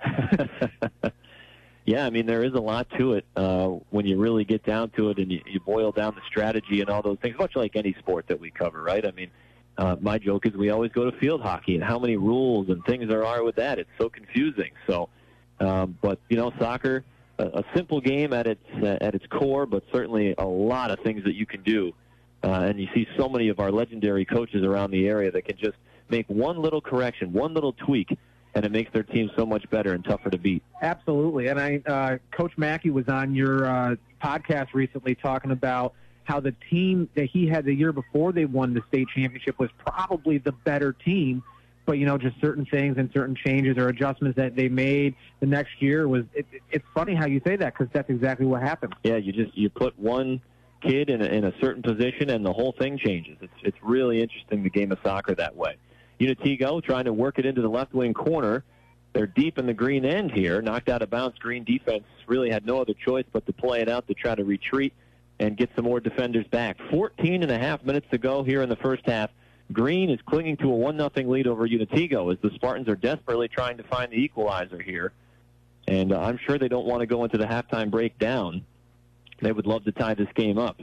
Yeah, I mean, there is a lot to it uh, when you really get down to it and you, you boil down the strategy and all those things, much like any sport that we cover, right? I mean, uh, my joke is we always go to field hockey and how many rules and things there are with that. It's so confusing. So, um, but, you know, soccer, a, a simple game at its uh, at its core, but certainly a lot of things that you can do. Uh, and you see so many of our legendary coaches around the area that can just make one little correction, one little tweak, and it makes their team so much better and tougher to beat. Absolutely. And I, uh, Coach Mackey was on your uh, podcast recently talking about how the team that he had the year before they won the state championship was probably the better team, but, you know, just certain things and certain changes or adjustments that they made the next year was it, – it's funny how you say that because that's exactly what happened. Yeah, you just – you put one kid in a, in a certain position and the whole thing changes. It's, it's really interesting, the game of soccer that way. Unitego trying to work it into the left wing corner. They're deep in the Green end here. Knocked out of bounds. Green defense really had no other choice but to play it out to try to retreat and get some more defenders back. fourteen and a half minutes to go here in the first half. Green is clinging to a one nothing lead over Unitego as the Spartans are desperately trying to find the equalizer here. And uh, I'm sure they don't want to go into the halftime break down. They would love to tie this game up.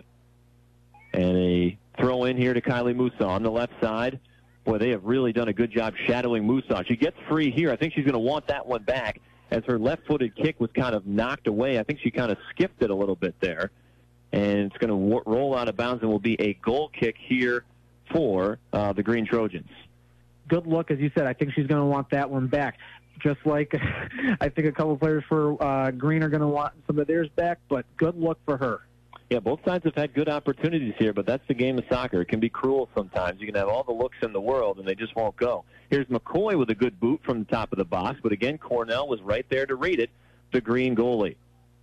And a throw in here to Kylie Musaw on the left side. Boy, they have really done a good job shadowing Musaw. She gets free here. I think she's going to want that one back as her left-footed kick was kind of knocked away. I think she kind of skipped it a little bit there. And it's going to w- roll out of bounds and will be a goal kick here for uh, the Green Trojans. Good luck, as you said. I think she's going to want that one back. Just like I think a couple players for uh, Green are going to want some of theirs back, but good luck for her. Yeah, both sides have had good opportunities here, but that's the game of soccer. It can be cruel sometimes. You can have all the looks in the world, and they just won't go. Here's McCoy with a good boot from the top of the box, but again, Cornell was right there to read it, the Green goalie.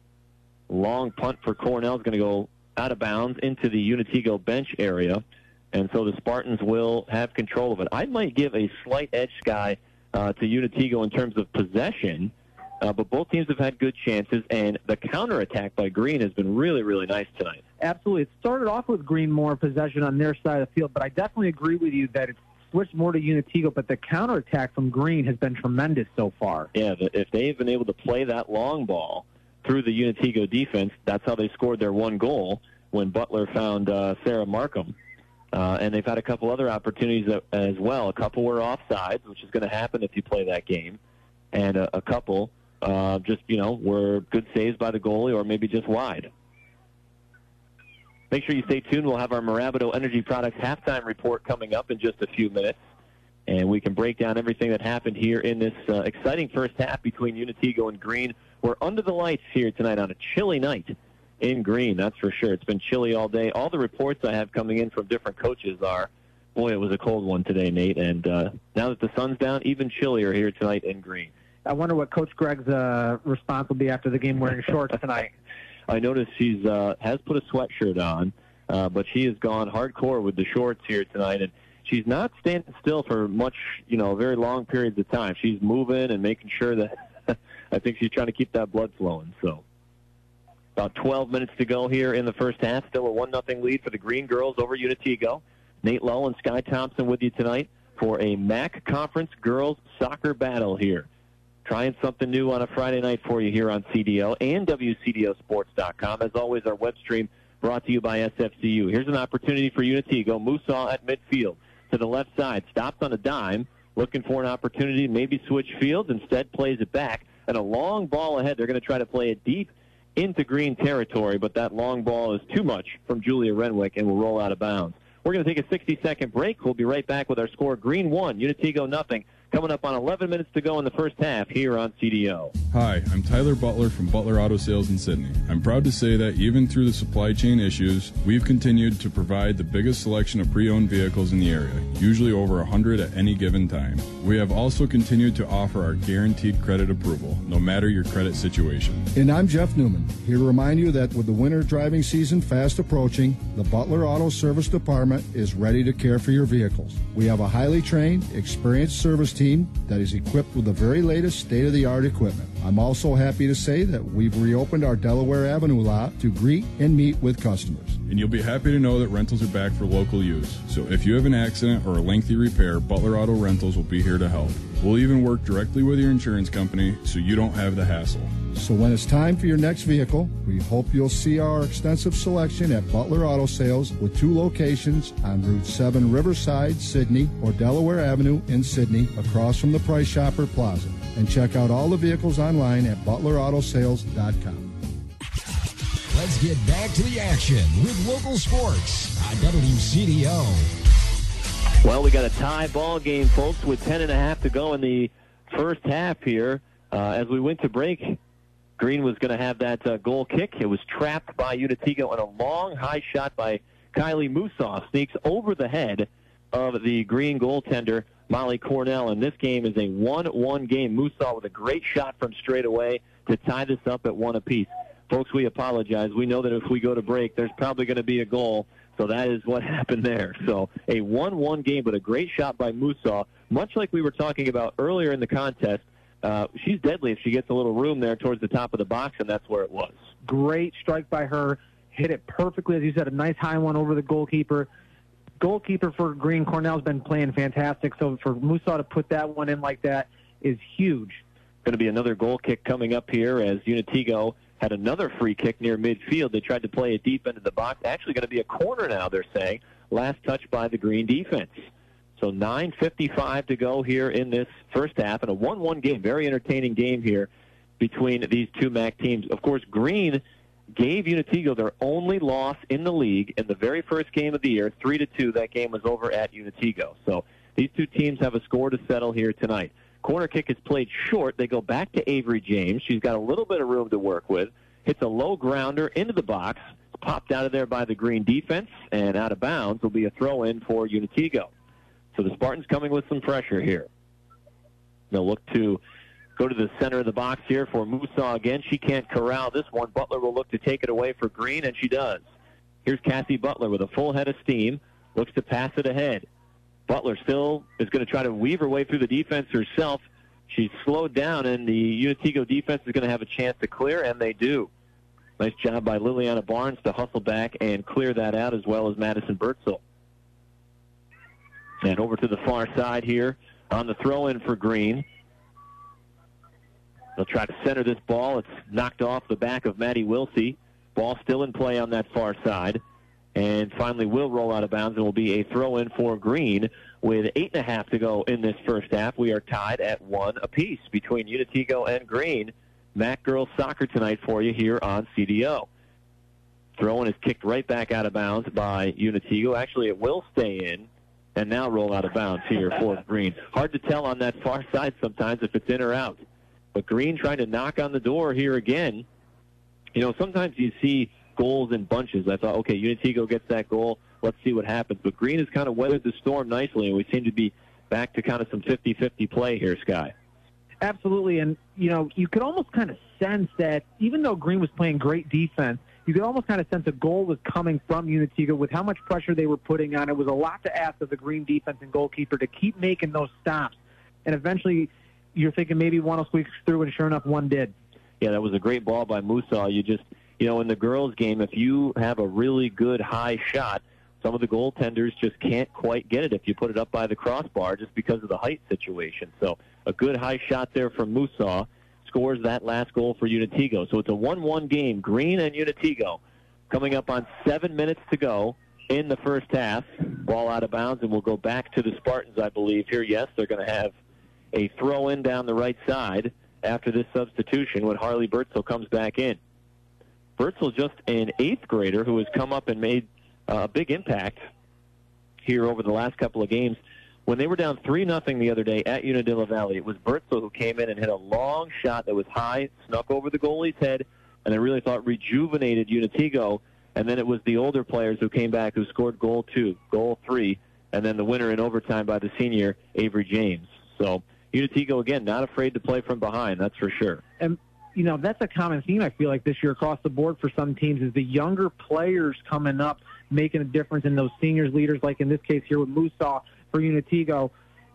Long punt for Cornell is going to go out of bounds into the Unitego bench area, and so the Spartans will have control of it. I might give a slight edge, Sky, uh, to Unitego in terms of possession, Uh, but both teams have had good chances, and the counterattack by Green has been really, really nice tonight. Absolutely. It started off with Green more possession on their side of the field, but I definitely agree with you that it's switched more to Unitego, but the counterattack from Green has been tremendous so far. Yeah, if they've been able to play that long ball through the Unitego defense, that's how they scored their one goal when Butler found uh, Sarah Markham. Uh, and they've had a couple other opportunities as well. A couple were offsides, which is going to happen if you play that game, and a, a couple... Uh, just, you know, were good saves by the goalie or maybe just wide. Make sure you stay tuned. We'll have our Mirabito Energy Products halftime report coming up in just a few minutes, and we can break down everything that happened here in this uh, exciting first half between Unitego and Green. We're under the lights here tonight on a chilly night in Green, that's for sure. It's been chilly all day. All the reports I have coming in from different coaches are, Boy, it was a cold one today, Nate. And uh, now that the sun's down, even chillier here tonight in Green. I wonder what Coach Greg's uh, response will be after the game wearing shorts tonight. I noticed she's uh, has put a sweatshirt on, uh, but she has gone hardcore with the shorts here tonight. And she's not standing still for much, you know, very long periods of time. She's moving and making sure that I think she's trying to keep that blood flowing. So about twelve minutes to go here in the first half. Still a one nothing lead for the Green Girls over Unitigo. Nate Lowe and Sky Thompson with you tonight for a M A C Conference Girls Soccer Battle here. Trying something new on a Friday night for you here on C D O and W C D O Sports dot com. As always, our web stream brought to you by S F C U. Here's an opportunity for Unitigo. Musaw at midfield to the left side. Stops on a dime, looking for an opportunity to maybe switch fields. Instead, plays it back. And a long ball ahead. They're going to try to play it deep into Green territory, but that long ball is too much from Julia Renwick and will roll out of bounds. We're going to take a sixty-second break. We'll be right back with our score. Green one, Unitigo nothing. Coming up on eleven minutes to go in the first half here on C D O. Hi, I'm Tyler Butler from Butler Auto Sales in Sydney. I'm proud to say that even through the supply chain issues, we've continued to provide the biggest selection of pre-owned vehicles in the area, usually over one hundred at any given time. We have also continued to offer our guaranteed credit approval, no matter your credit situation. And I'm Jeff Newman, here to remind you that with the winter driving season fast approaching, the Butler Auto Service Department is ready to care for your vehicles. We have a highly trained, experienced service team that is equipped with the very latest state-of-the-art equipment. I'm also happy to say that we've reopened our Delaware Avenue lot to greet and meet with customers. And you'll be happy to know that rentals are back for local use. So if you have an accident or a lengthy repair, Butler Auto Rentals will be here to help. We'll even work directly with your insurance company so you don't have the hassle. So when it's time for your next vehicle, we hope you'll see our extensive selection at Butler Auto Sales with two locations on Route seven Riverside, Sydney, or Delaware Avenue in Sydney, across from the Price Chopper Plaza. And check out all the vehicles online at butler auto sales dot com. Let's get back to the action with local sports on W C D O. Well, we got a tie ball game, folks, with ten and a half to go in the first half here. Uh, as we went to break, Green was going to have that uh, goal kick. It was trapped by Unitigo, and a long high shot by Kylie Musaw sneaks over the head of the Green goaltender, Molly Cornell. And this game is a one one game. Musaw with a great shot from straight away to tie this up at one apiece. Folks, we apologize. We know that if we go to break, there's probably going to be a goal. So that is what happened there. So a one one game, but a great shot by Musaw. Much like we were talking about earlier in the contest, uh, she's deadly if she gets a little room there towards the top of the box, and that's where it was. Great strike by her. Hit it perfectly, as you said, a nice high one over the goalkeeper. Goalkeeper for Green, Cornell's been playing fantastic, so for Musaw to put that one in like that is huge. Going to be another goal kick coming up here as Unitigo had another free kick near midfield. They tried to play it deep into the box. Actually going to be a corner now, they're saying. Last touch by the Green defense. So nine fifty-five to go here in this first half, and a one one game. Very entertaining game here between these two M A C teams. Of course, Green gave Unitigo their only loss in the league in the very first game of the year, three to two. That game was over at Unitigo. So these two teams have a score to settle here tonight. Corner kick is played short. They go back to Avery James. She's got a little bit of room to work with. Hits a low grounder into the box. It's popped out of there by the Green defense, and out of bounds will be a throw-in for Unitigo. So the Spartans coming with some pressure here. They'll look to go to the center of the box here for Musaw again. She can't corral this one. Butler will look to take it away for Green, and she does. Here's Cassie Butler with a full head of steam. Looks to pass it ahead. Butler still is going to try to weave her way through the defense herself. She's slowed down, and the Unitigo defense is going to have a chance to clear, and they do. Nice job by Liliana Barnes to hustle back and clear that out, as well as Madison Bertzel. And over to the far side here on the throw-in for Green. They'll try to center this ball. It's knocked off the back of Maddie Wilsey. Ball still in play on that far side. And finally will roll out of bounds and will be a throw-in for Green with eight and a half to go in this first half. We are tied at one apiece between Unitigo and Green. M A C girls soccer tonight for you here on C D O. Throw-in is kicked right back out of bounds by Unitigo. Actually, it will stay in and now roll out of bounds here for Green. Hard to tell on that far side sometimes if it's in or out. But Green trying to knock on the door here again. You know, sometimes you see goals in bunches. I thought, okay, Unitigo gets that goal. let's see what happens. But Green has kind of weathered the storm nicely, and we seem to be back to kind of some fifty-fifty play here, Sky. Absolutely, and, you know, you could almost kind of sense that even though Green was playing great defense, you could almost kind of sense a goal was coming from Unitigo with how much pressure they were putting on. It was a lot to ask of the Green defense and goalkeeper to keep making those stops. And eventually you're thinking maybe one will squeak through, and sure enough, one did. Yeah, that was a great ball by Musa. You just, you know, in the girls' game, if you have a really good high shot, some of the goaltenders just can't quite get it if you put it up by the crossbar just because of the height situation. So a good high shot there from Musa scores that last goal for Unitigo. So it's a one one game, Green and Unitigo, coming up on seven minutes to go in the first half. Ball out of bounds, and we'll go back to the Spartans, I believe. Here, yes, they're going to have a throw-in down the right side after this substitution when Harley Bertzel comes back in. Bertzel, just an eighth grader who has come up and made uh, a big impact here over the last couple of games. When they were down three nothing the other day at Unadilla Valley, it was Bertzel who came in and hit a long shot that was high, snuck over the goalie's head, and I really thought rejuvenated Unitigo. And then it was the older players who came back who scored goal two, goal three, and then the winner in overtime by the senior, Avery James. So Unitigo, again, not afraid to play from behind, that's for sure. And, you know, that's a common theme, I feel like, this year across the board for some teams is the younger players coming up making a difference in those seniors leaders, like in this case here with Musa for Unitigo,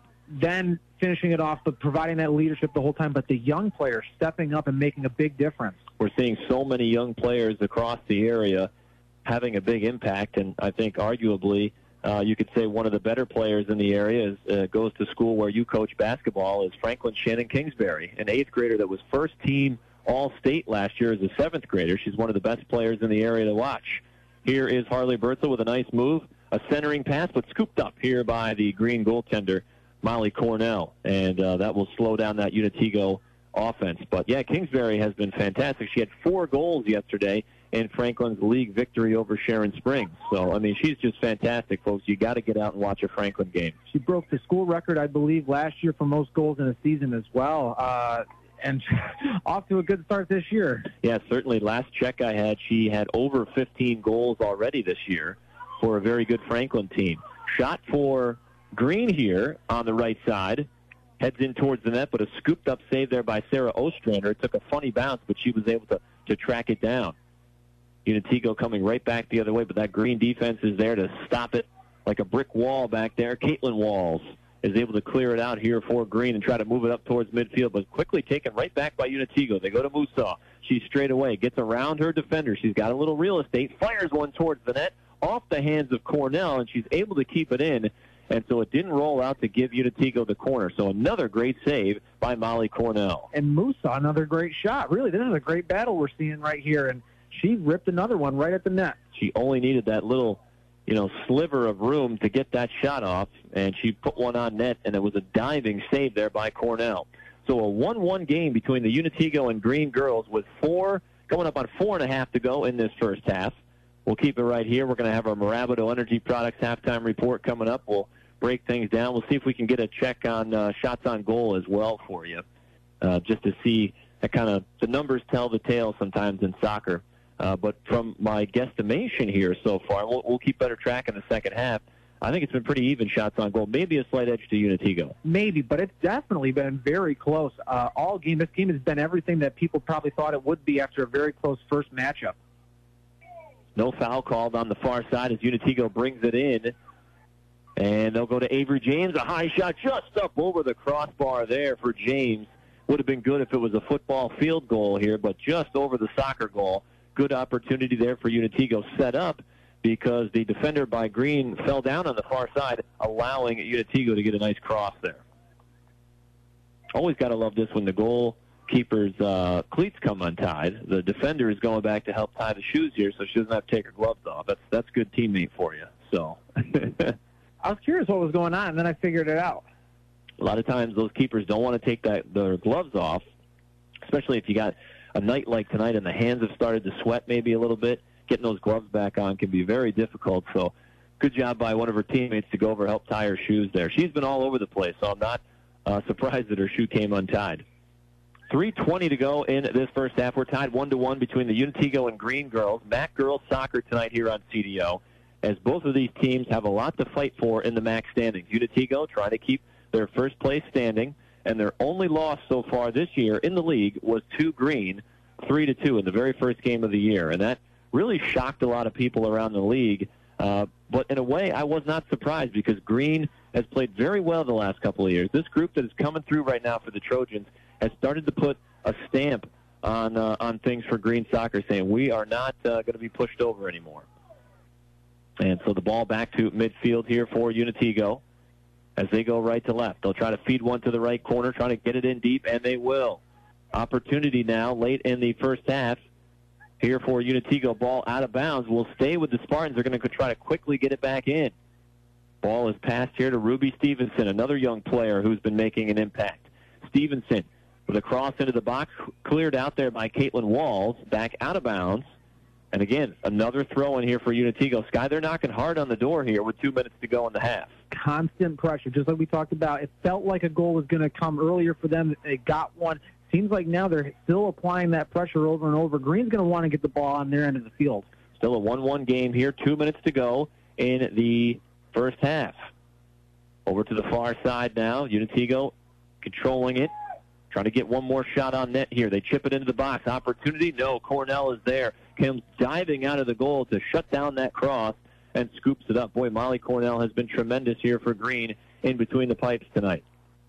then finishing it off, but providing that leadership the whole time, but the young players stepping up and making a big difference. We're seeing so many young players across the area having a big impact, and I think arguably uh, you could say one of the better players in the area is, uh, goes to school where you coach basketball, is Franklin Shannon Kingsbury, an eighth grader that was first team All-State last year as a seventh grader. She's one of the best players in the area to watch. Here is Harley Bertzel with a nice move, a centering pass, but scooped up here by the Green goaltender, Molly Cornell, and uh, that will slow down that Unitigo offense. But, yeah, Kingsbury has been fantastic. She had four goals yesterday in Franklin's league victory over Sharon Springs. So, I mean, she's just fantastic, folks. You got to get out and watch a Franklin game. She broke the school record, I believe, last year for most goals in a season as well. Uh, and off to a good start this year. Yeah, certainly. Last check I had, she had over fifteen goals already this year for a very good Franklin team. Shot for Green here on the right side. Heads in towards the net, but a scooped-up save there by Sarah Ostrander. It took a funny bounce, but she was able to, to track it down. Unitigo coming right back the other way, but that Green defense is there to stop it like a brick wall back there. Caitlin Walls is able to clear it out here for Green and try to move it up towards midfield, but quickly taken right back by Unitigo. They go to Musa. She's straight away, gets around her defender. She's got a little real estate, fires one towards the net, off the hands of Cornell, and she's able to keep it in, and so it didn't roll out to give Unitigo the corner. So another great save by Molly Cornell. And Musa, another great shot. Really, this is a great battle we're seeing right here, and she ripped another one right at the net. She only needed that little, you know, sliver of room to get that shot off, and she put one on net, and it was a diving save there by Cornell. So a one one game between the Unitigo and Green girls with four, coming up on four and a half to go in this first half. We'll keep it right here. We're going to have our Marabato Energy Products halftime report coming up. We'll break things down. We'll see if we can get a check on uh, shots on goal as well for you, uh, just to see that kind of, the numbers tell the tale sometimes in soccer. Uh, but from my guesstimation here so far, we'll, we'll keep better track in the second half. I think it's been pretty even shots on goal. Maybe a slight edge to Unitigo. Maybe, but it's definitely been very close. Uh, all game, this game has been everything that people probably thought it would be after a very close first matchup. No foul called on the far side as Unitigo brings it in. And they'll go to Avery James. A high shot just up over the crossbar there for James. Would have been good if it was a football field goal here, but just over the soccer goal. Good opportunity there for Unitigo set up because the defender by Green fell down on the far side, allowing Unitigo to get a nice cross there. Always got to love this when the goalkeeper's uh, cleats come untied. The defender is going back to help tie the shoes here, so she doesn't have to take her gloves off. That's that's good teammate for you. So I was curious what was going on, and then I figured it out. A lot of times those keepers don't want to take that their gloves off, especially if you got a night like tonight and the hands have started to sweat maybe a little bit. Getting those gloves back on can be very difficult. So good job by one of her teammates to go over and help tie her shoes there. She's been all over the place, so I'm not uh, surprised that her shoe came untied. three twenty to go in this first half. We're tied one to one between the Unitigo and Green girls. M A C girls soccer tonight here on C D O. as both of these teams have a lot to fight for in the M A C standings. Unitigo trying to keep their first place standing, and their only loss so far this year in the league was to Green, three to two in the very first game of the year, and that really shocked a lot of people around the league. Uh, but in a way, I was not surprised because Green has played very well the last couple of years. This group that is coming through right now for the Trojans has started to put a stamp on uh, on things for Green soccer, saying we are not uh, going to be pushed over anymore. And so the ball back to midfield here for Unitigo as they go right to left. They'll try to feed one to the right corner, trying to get it in deep, and they will. Opportunity now late in the first half here for Unitigo. Ball out of bounds. Will stay with the Spartans. They're going to try to quickly get it back in. Ball is passed here to Ruby Stevenson, another young player who's been making an impact. Stevenson with a cross into the box, cleared out there by Caitlin Walls, back out of bounds. And again, another throw in here for Unitigo. Sky, they're knocking hard on the door here with two minutes to go in the half. Constant pressure, just like we talked about. It felt like a goal was going to come earlier for them. They got one. Seems like now they're still applying that pressure over and over. Green's going to want to get the ball on their end of the field. Still a one one game here. Two minutes to go in the first half. Over to the far side now. Unitigo controlling it. Trying to get one more shot on net here. They chip it into the box. Opportunity? No. Cornell is there. Comes diving out of the goal to shut down that cross and scoops it up. Boy, Molly Cornell has been tremendous here for Green in between the pipes tonight.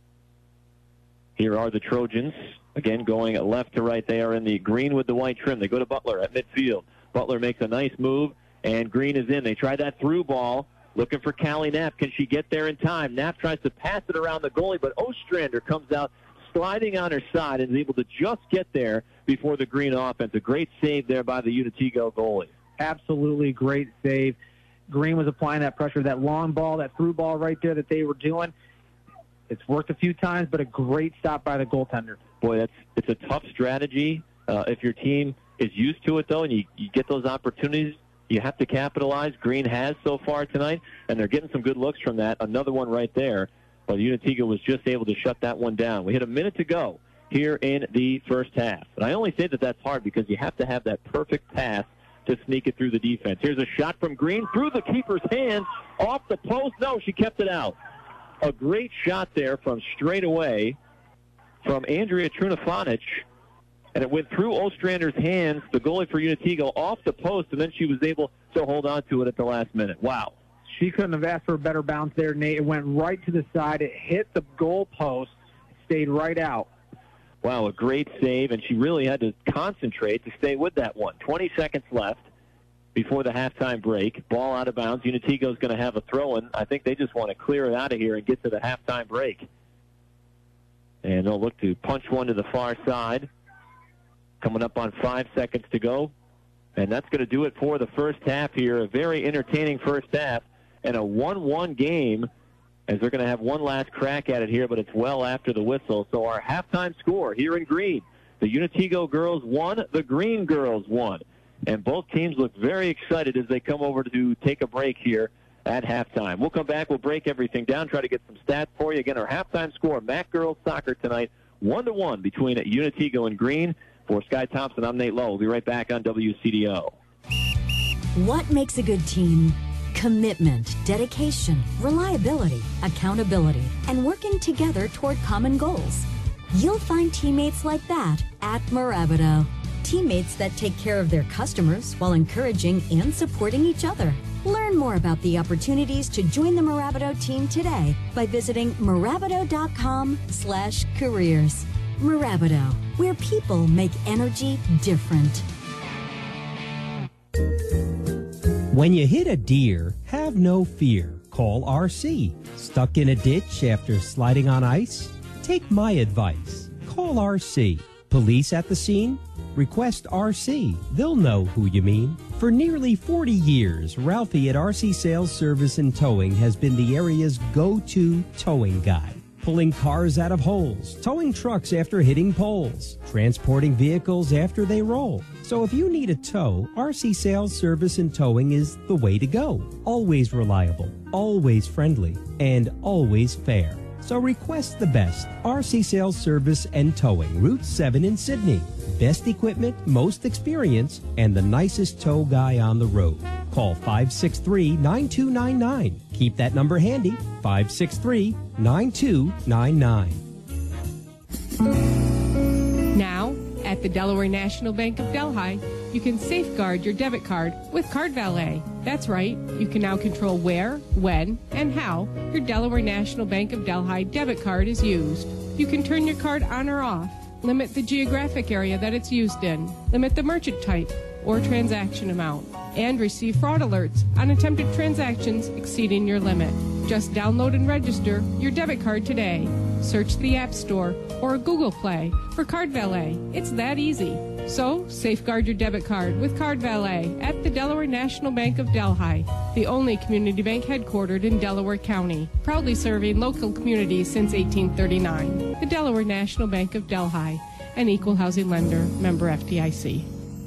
Here are the Trojans. Again, going left to right. They are in the green with the white trim. They go to Butler at midfield. Butler makes a nice move, and Green is in. They try that through ball, looking for Callie Knapp. Can she get there in time? Knapp tries to pass it around the goalie, but Ostrander comes out sliding on her side and is able to just get there before the Green offense. A great save there by the Unitigo goalie. Absolutely great save. Green was applying that pressure, that long ball, that through ball right there that they were doing. It's worked a few times, but a great stop by the goaltender. Boy, that's it's a tough strategy. Uh, if your team is used to it, though, and you, you get those opportunities, you have to capitalize. Green has so far tonight, and they're getting some good looks from that. Another one right there. But Unitigo was just able to shut that one down. We hit a minute to go here in the first half. And I only say that that's hard because you have to have that perfect pass to sneak it through the defense. Here's a shot from Green through the keeper's hands, off the post. No, she kept it out. A great shot there from straight away from Andrea Trunafonic, and it went through Ostrander's hands, the goalie for Unitigo, off the post, and then she was able to hold on to it at the last minute. Wow. She couldn't have asked for a better bounce there, Nate. It went right to the side. It hit the goal post, stayed right out. Wow, a great save, and she really had to concentrate to stay with that one. twenty seconds left before the halftime break. Ball out of bounds. Unitigo's going to have a throw-in. I think they just want to clear it out of here and get to the halftime break. And they'll look to punch one to the far side. Coming up on five seconds to go. And that's going to do it for the first half here. A very entertaining first half and a one one game as they're going to have one last crack at it here, but it's well after the whistle. So our halftime score here in green, the Unitigo girls won, the Green girls won. And both teams look very excited as they come over to take a break here at halftime. We'll come back. We'll break everything down, try to get some stats for you. Again, our halftime score, M A C girls soccer tonight, one to one between Unitigo and Green. For Sky Thompson, I'm Nate Lowe. We'll be right back on W C D O. What makes a good team? Commitment, dedication, reliability, accountability, and working together toward common goals. You'll find teammates like that at Mirabito. Teammates that take care of their customers while encouraging and supporting each other. Learn more about the opportunities to join the Mirabito team today by visiting Mirabito.com slash careers. Mirabito, where people make energy different. When you hit a deer, have no fear. Call R C. Stuck in a ditch after sliding on ice? Take my advice. Call R C. Police at the scene? Request R C. They'll know who you mean. For nearly forty years, Ralphie at R C Sales Service and Towing has been the area's go-to towing guy. Pulling cars out of holes, towing trucks after hitting poles, transporting vehicles after they roll. So if you need a tow, R C Sales Service and Towing is the way to go. Always reliable, always friendly, and always fair. So request the best. R C Sales Service and Towing, Route seven in Sydney. Best equipment, most experience, and the nicest tow guy on the road. Call five six three, nine two nine nine. Keep that number handy, five six three, nine two nine nine. Now, at the Delaware National Bank of Delhi, you can safeguard your debit card with Card Valet. That's right, you can now control where, when, and how your Delaware National Bank of Delhi debit card is used. You can turn your card on or off, limit the geographic area that it's used in, limit the merchant type or transaction amount, and receive fraud alerts on attempted transactions exceeding your limit. Just download and register your debit card today. Search the App Store or Google Play for Card Valet. It's that easy. So, safeguard your debit card with Card Valet at the Delaware National Bank of Delhi, the only community bank headquartered in Delaware County, proudly serving local communities since eighteen thirty-nine. The Delaware National Bank of Delhi, an equal housing lender, member F D I C.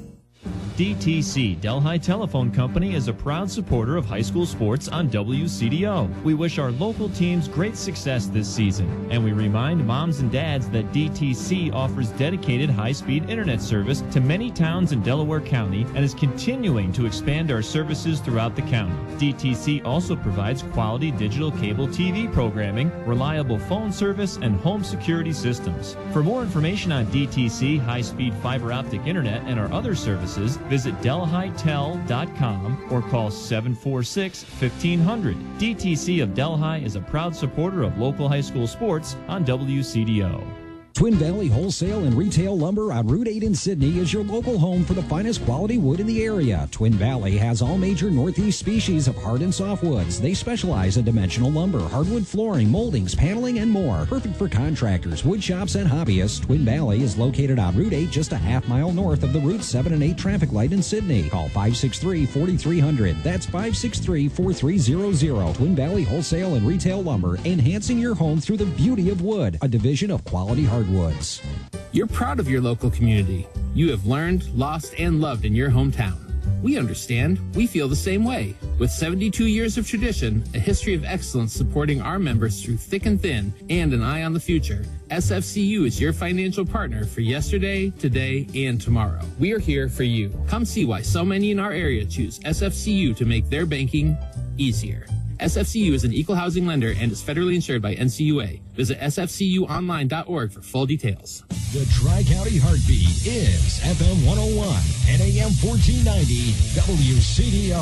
D T C Delhi Telephone Company is a proud supporter of high school sports on W C D O. We wish our local teams great success this season, and we remind moms and dads that D T C offers dedicated high-speed internet service to many towns in Delaware County and is continuing to expand our services throughout the county. D T C also provides quality digital cable T V programming, reliable phone service, and home security systems. For more information on D T C high-speed fiber optic internet and our other services, visit delhi tel dot com or call seven four six, fifteen hundred. D T C of Delhi is a proud supporter of local high school sports on W C D O. Twin Valley Wholesale and Retail Lumber on Route eight in Sydney is your local home for the finest quality wood in the area. Twin Valley has all major Northeast species of hard and soft woods. They specialize in dimensional lumber, hardwood flooring, moldings, paneling, and more. Perfect for contractors, wood shops, and hobbyists. Twin Valley is located on Route eight, just a half mile north of the Route seven and eight traffic light in Sydney. Call five six three, four three zero zero. That's five six three, four three zero zero. Twin Valley Wholesale and Retail Lumber, enhancing your home through the beauty of wood, a division of Quality Hardwoods. You're proud of your local community. You have learned, lost, and loved in your hometown. We understand. We feel the same way. With seventy-two years of tradition, a history of excellence supporting our members through thick and thin, and an eye on the future, S F C U is your financial partner for yesterday, today, and tomorrow. We are here for you. Come see why so many in our area choose S F C U to make their banking easier. S F C U is an equal housing lender and is federally insured by N C U A. Visit s f c u online dot org for full details. The Tri-County Heartbeat is F M one oh one and A M fourteen ninety W C D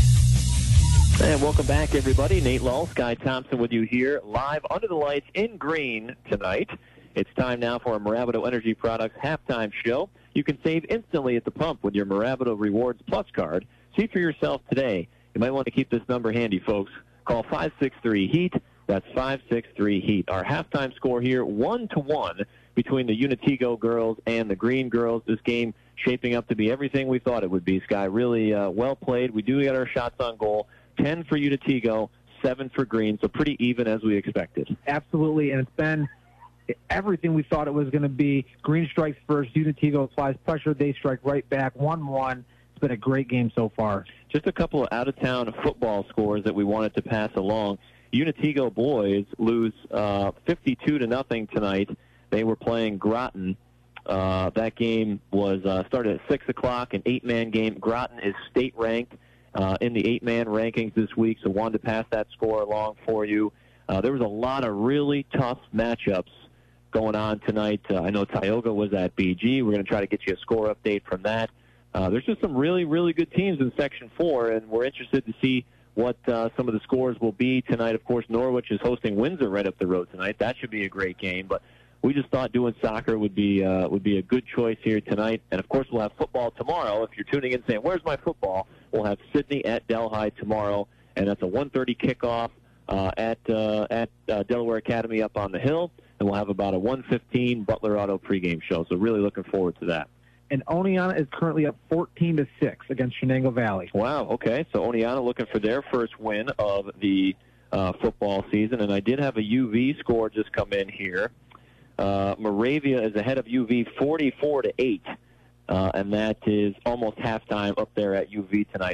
O. And welcome back, everybody. Nate Lull, Sky Thompson with you here, live under the lights in green tonight. It's time now for a Moravito Energy Products halftime show. You can save instantly at the pump with your Moravito Rewards Plus card. See for yourself today. You might want to keep this number handy, folks. Call five six three, HEAT. That's five six three, HEAT. Our halftime score here, one to one between the Unitigo girls and the Green girls. This game shaping up to be everything we thought it would be, Sky. Really uh, well played. We do get our shots on goal. ten for Unitigo, seven for Green, so pretty even as we expected. Absolutely, and it's been everything we thought it was going to be. Green strikes first. Unitigo applies pressure. They strike right back, one one. It's been a great game so far. Just a couple of out-of-town football scores that we wanted to pass along. Unitigo boys lose uh, fifty-two to nothing tonight. They were playing Groton. Uh, that game was uh, started at six o'clock, an eight-man game. Groton is state-ranked uh, in the eight-man rankings this week, so wanted to pass that score along for you. Uh, there was a lot of really tough matchups going on tonight. Uh, I know Tioga was at B G. We're going to try to get you a score update from that. Uh, there's just some really, really good teams in Section four, and we're interested to see what uh, some of the scores will be tonight. Of course, Norwich is hosting Windsor right up the road tonight. That should be a great game, but we just thought doing soccer would be uh, would be a good choice here tonight. And, of course, we'll have football tomorrow. If you're tuning in saying, where's my football? We'll have Sydney at Delhi tomorrow, and that's a one thirty kickoff uh, at, uh, at uh, Delaware Academy up on the hill, and we'll have about a one fifteen Butler Auto pregame show. So really looking forward to that. And Oneonta is currently up fourteen to six against Shenango Valley. Wow, okay. So Oneonta looking for their first win of the uh, football season. And I did have a U V score just come in here. Uh, Moravia is ahead of U V forty-four to eight. Uh, and that is almost halftime up there at U V tonight. So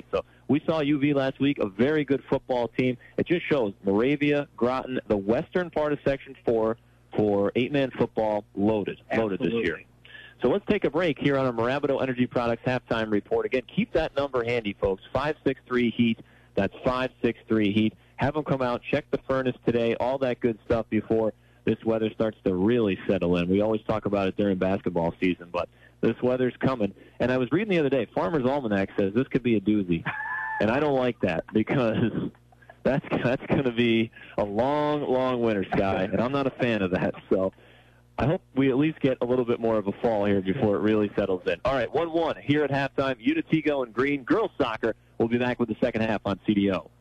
We saw U V last week, a very good football team. It just shows Moravia, Groton, the western part of Section four for eight-man football loaded, loaded Absolutely. this year. So let's take a break here on our Marabito Energy Products halftime report. Again, keep that number handy, folks, five six three heat. That's five six three heat. Have them come out, check the furnace today, all that good stuff before this weather starts to really settle in. We always talk about it during basketball season, but this weather's coming. And I was reading the other day, Farmer's Almanac says this could be a doozy. And I don't like that because that's that's going to be a long, long winter, Sky, and I'm not a fan of that. So I hope we at least get a little bit more of a fall here before it really settles in. All right, one one here at halftime. Unitigo and Green. Girls soccer. We'll be back with the second half on C D O.